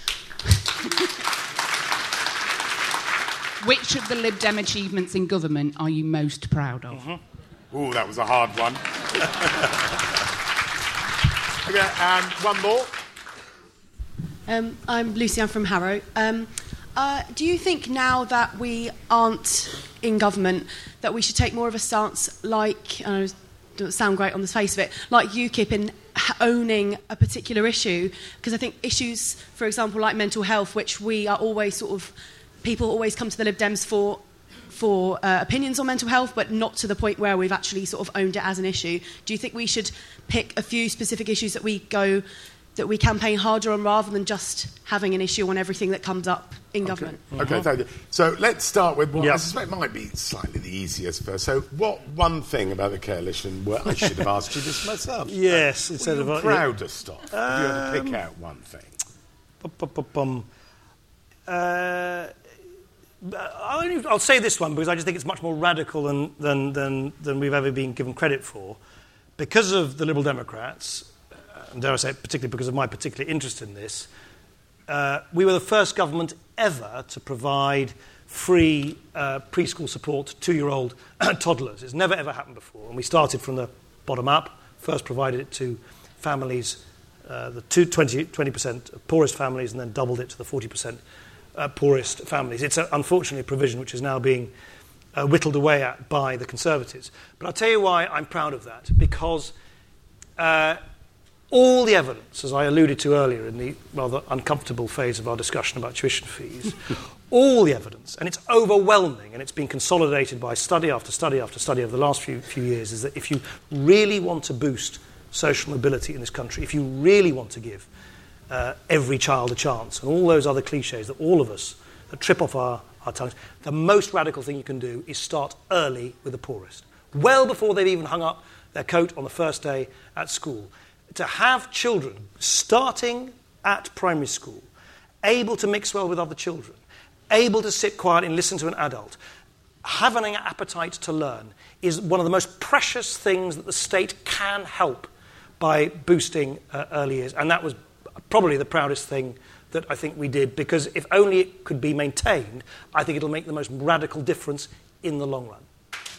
Which of the Lib Dem achievements in government are you most proud of? Mm-hmm. Ooh, that was a hard one. OK, and one more. Um, I'm Lucy, I'm from Harrow. Um, uh, do you think now that we aren't in government that we should take more of a stance like, I know it doesn't sound great on the face of it, like UKIP in owning a particular issue? Because I think issues, for example, like mental health, which we are always sort of... People always come to the Lib Dems for for uh, opinions on mental health, but not to the point where we've actually sort of owned it as an issue. Do you think we should pick a few specific issues that we go that we campaign harder on, rather than just having an issue on everything that comes up in okay. government? OK, mm-hmm. thank you. So let's start with what yep. I suspect might be slightly the easiest first. So what one thing about the coalition where I should have asked you this myself? Yes, uh, instead of... What proudest of? Um, if you had to pick out one thing. Bum, uh... I'll, only, I'll say this one because I just think it's much more radical than, than, than, than we've ever been given credit for. Because of the Liberal Democrats, and dare I say, particularly because of my particular interest in this, uh, we were the first government ever to provide free uh, preschool support to two-year-old toddlers. It's never, ever happened before. And we started from the bottom up, first provided it to families, uh, the two, twenty, twenty percent poorest families, and then doubled it to the forty percent Uh, poorest families. It's a, unfortunately a provision which is now being uh, whittled away at by the Conservatives. But I'll tell you why I'm proud of that. Because uh, all the evidence, as I alluded to earlier in the rather uncomfortable phase of our discussion about tuition fees, all the evidence, and it's overwhelming, and it's been consolidated by study after study after study over the last few, few years, is that if you really want to boost social mobility in this country, if you really want to give uh, every child a chance, and all those other cliches that all of us, that trip off our, our tongues, the most radical thing you can do is start early with the poorest, well before they've even hung up their coat on the first day at school. To have children starting at primary school, able to mix well with other children, able to sit quiet and listen to an adult, having an appetite to learn, is one of the most precious things that the state can help by boosting uh, early years. And that was probably the proudest thing that I think we did, because if only it could be maintained, I think it'll make the most radical difference in the long run.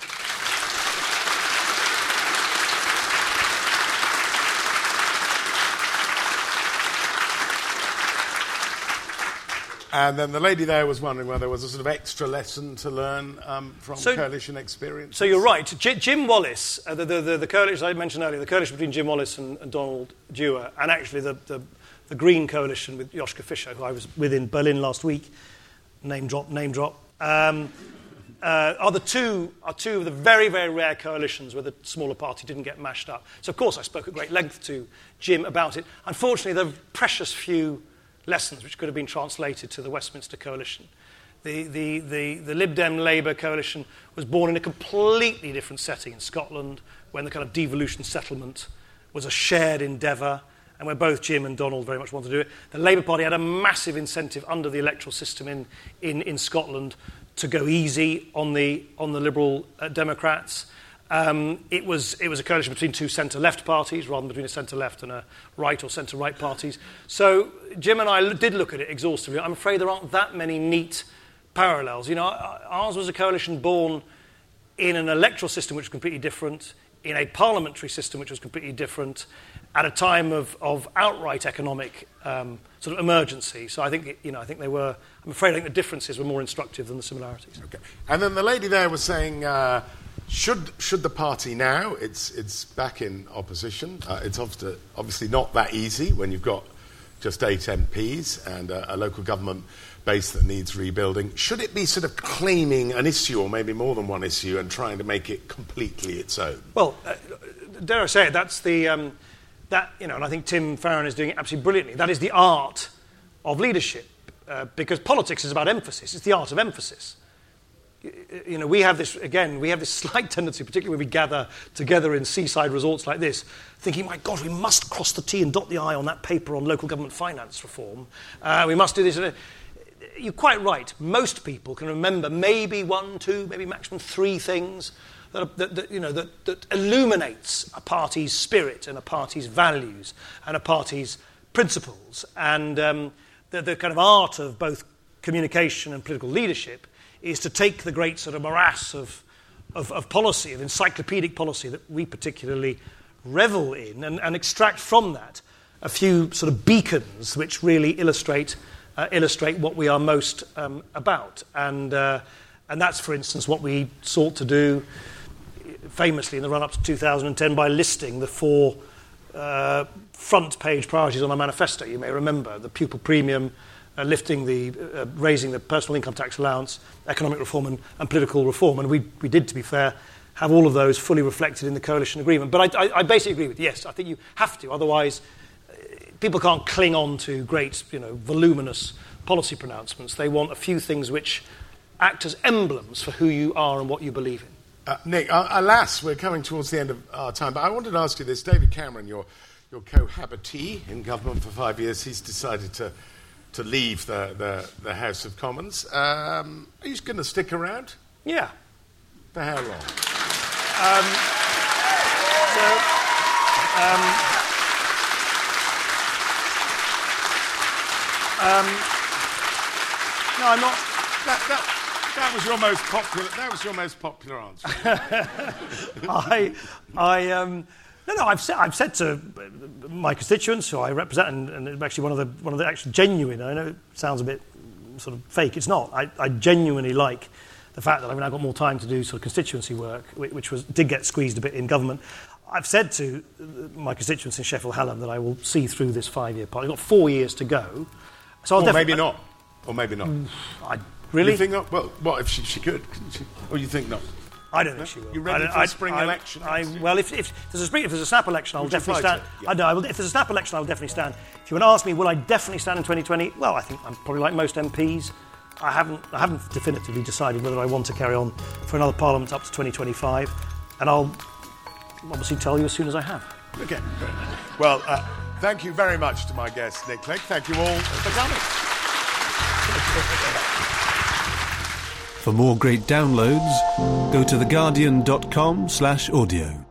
And then the lady there was wondering whether there was a sort of extra lesson to learn um, from so, coalition experience. So you're right. J- Jim Wallace, uh, the, the, the, the coalition I mentioned earlier, the coalition between Jim Wallace and, and Donald Dewar, and actually the, the, the Green coalition with Joschka Fischer, who I was with in Berlin last week, name drop, name drop, um, uh, are the two are two of the very, very rare coalitions where the smaller party didn't get mashed up. So, of course, I spoke at great length to Jim about it. Unfortunately, there are precious few lessons which could have been translated to the Westminster coalition. The, the, the, the Lib Dem Labour coalition was born in a completely different setting in Scotland, when the kind of devolution settlement was a shared endeavour, and where both Jim and Donald very much wanted to do it. The Labour Party had a massive incentive under the electoral system in, in, in Scotland to go easy on the, on the Liberal uh, Democrats. Um, it was it was a coalition between two centre-left parties rather than between a centre-left and a right or centre-right parties. So Jim and I l- did look at it exhaustively. I'm afraid there aren't that many neat parallels. You know, ours was a coalition born in an electoral system which was completely different, in a parliamentary system which was completely different, at a time of, of outright economic um, sort of emergency. So I think, you know, I think they were. I'm afraid I think the differences were more instructive than the similarities. Okay. And then the lady there was saying, uh, should should the party now? It's it's back in opposition. Uh, it's obviously obviously not that easy when you've got just eight M Ps and a, a local government base that needs rebuilding. Should it be sort of claiming an issue, or maybe more than one issue, and trying to make it completely its own? Well, uh, dare I say it, that's the um, that you know, and I think Tim Farron is doing it absolutely brilliantly. That is the art of leadership, uh, because politics is about emphasis. It's the art of emphasis. You know, we have this, again, we have this slight tendency, particularly when we gather together in seaside resorts like this, thinking, my God, we must cross the T and dot the I on that paper on local government finance reform. Uh, we must do this. You're quite right. Most people can remember maybe one, two, maybe maximum three things that, that, that you know, that, that illuminates a party's spirit and a party's values and a party's principles. And um, the, the kind of art of both communication and political leadership is to take the great sort of morass of, of, of policy, of encyclopedic policy that we particularly revel in, and, and extract from that a few sort of beacons which really illustrate uh, illustrate what we are most um, about. And, uh, and that's, for instance, what we sought to do famously in the run-up to two thousand ten by listing the four uh, front-page priorities on our manifesto. You may remember the pupil premium, Uh, lifting the, uh, raising the personal income tax allowance, economic reform and, and political reform. And we, we did, to be fair, have all of those fully reflected in the coalition agreement. But I, I, I basically agree with you. Yes, I think you have to. Otherwise, uh, people can't cling on to great, you know, voluminous policy pronouncements. They want a few things which act as emblems for who you are and what you believe in. Uh, Nick, uh, alas, we're coming towards the end of our time. But I wanted to ask you this. David Cameron, your, your cohabitee in government for five years, he's decided to... to leave the, the, the House of Commons. Um, are you going to stick around? Yeah. For how long? Um, so, um, um, no, I'm not. That, that, that was your most popular. That was your most popular answer. I, I. Um, No, no. I've said, I've said to my constituents, who I represent, and, and actually one of the one of the actually genuine. I know it sounds a bit sort of fake. It's not. I, I genuinely like the fact that I've now got more time to do sort of constituency work, which was did get squeezed a bit in government. I've said to my constituents in Sheffield Hallam that I will see through this five-year part. I've got four years to go. So I'll or maybe not. Or maybe not. I really you think not. Well, what if she, she could? Couldn't she? Or you think not? I don't think she will. You ready I, for I, a spring I, election? I, I, well, if, if there's a spring, if there's a snap election, I'll Would you definitely fight stand. it? Yeah. I know. I will, if there's a snap election, I'll definitely stand. If you want to ask me, will I definitely stand in twenty twenty? Well, I think I'm probably like most M Ps. I haven't, I haven't definitively decided whether I want to carry on for another Parliament up to twenty twenty-five, and I'll obviously tell you as soon as I have. Okay. Well, uh, thank you very much to my guest, Nick Clegg. Thank you all for coming. For more great downloads, go to theguardian dot com slash audio.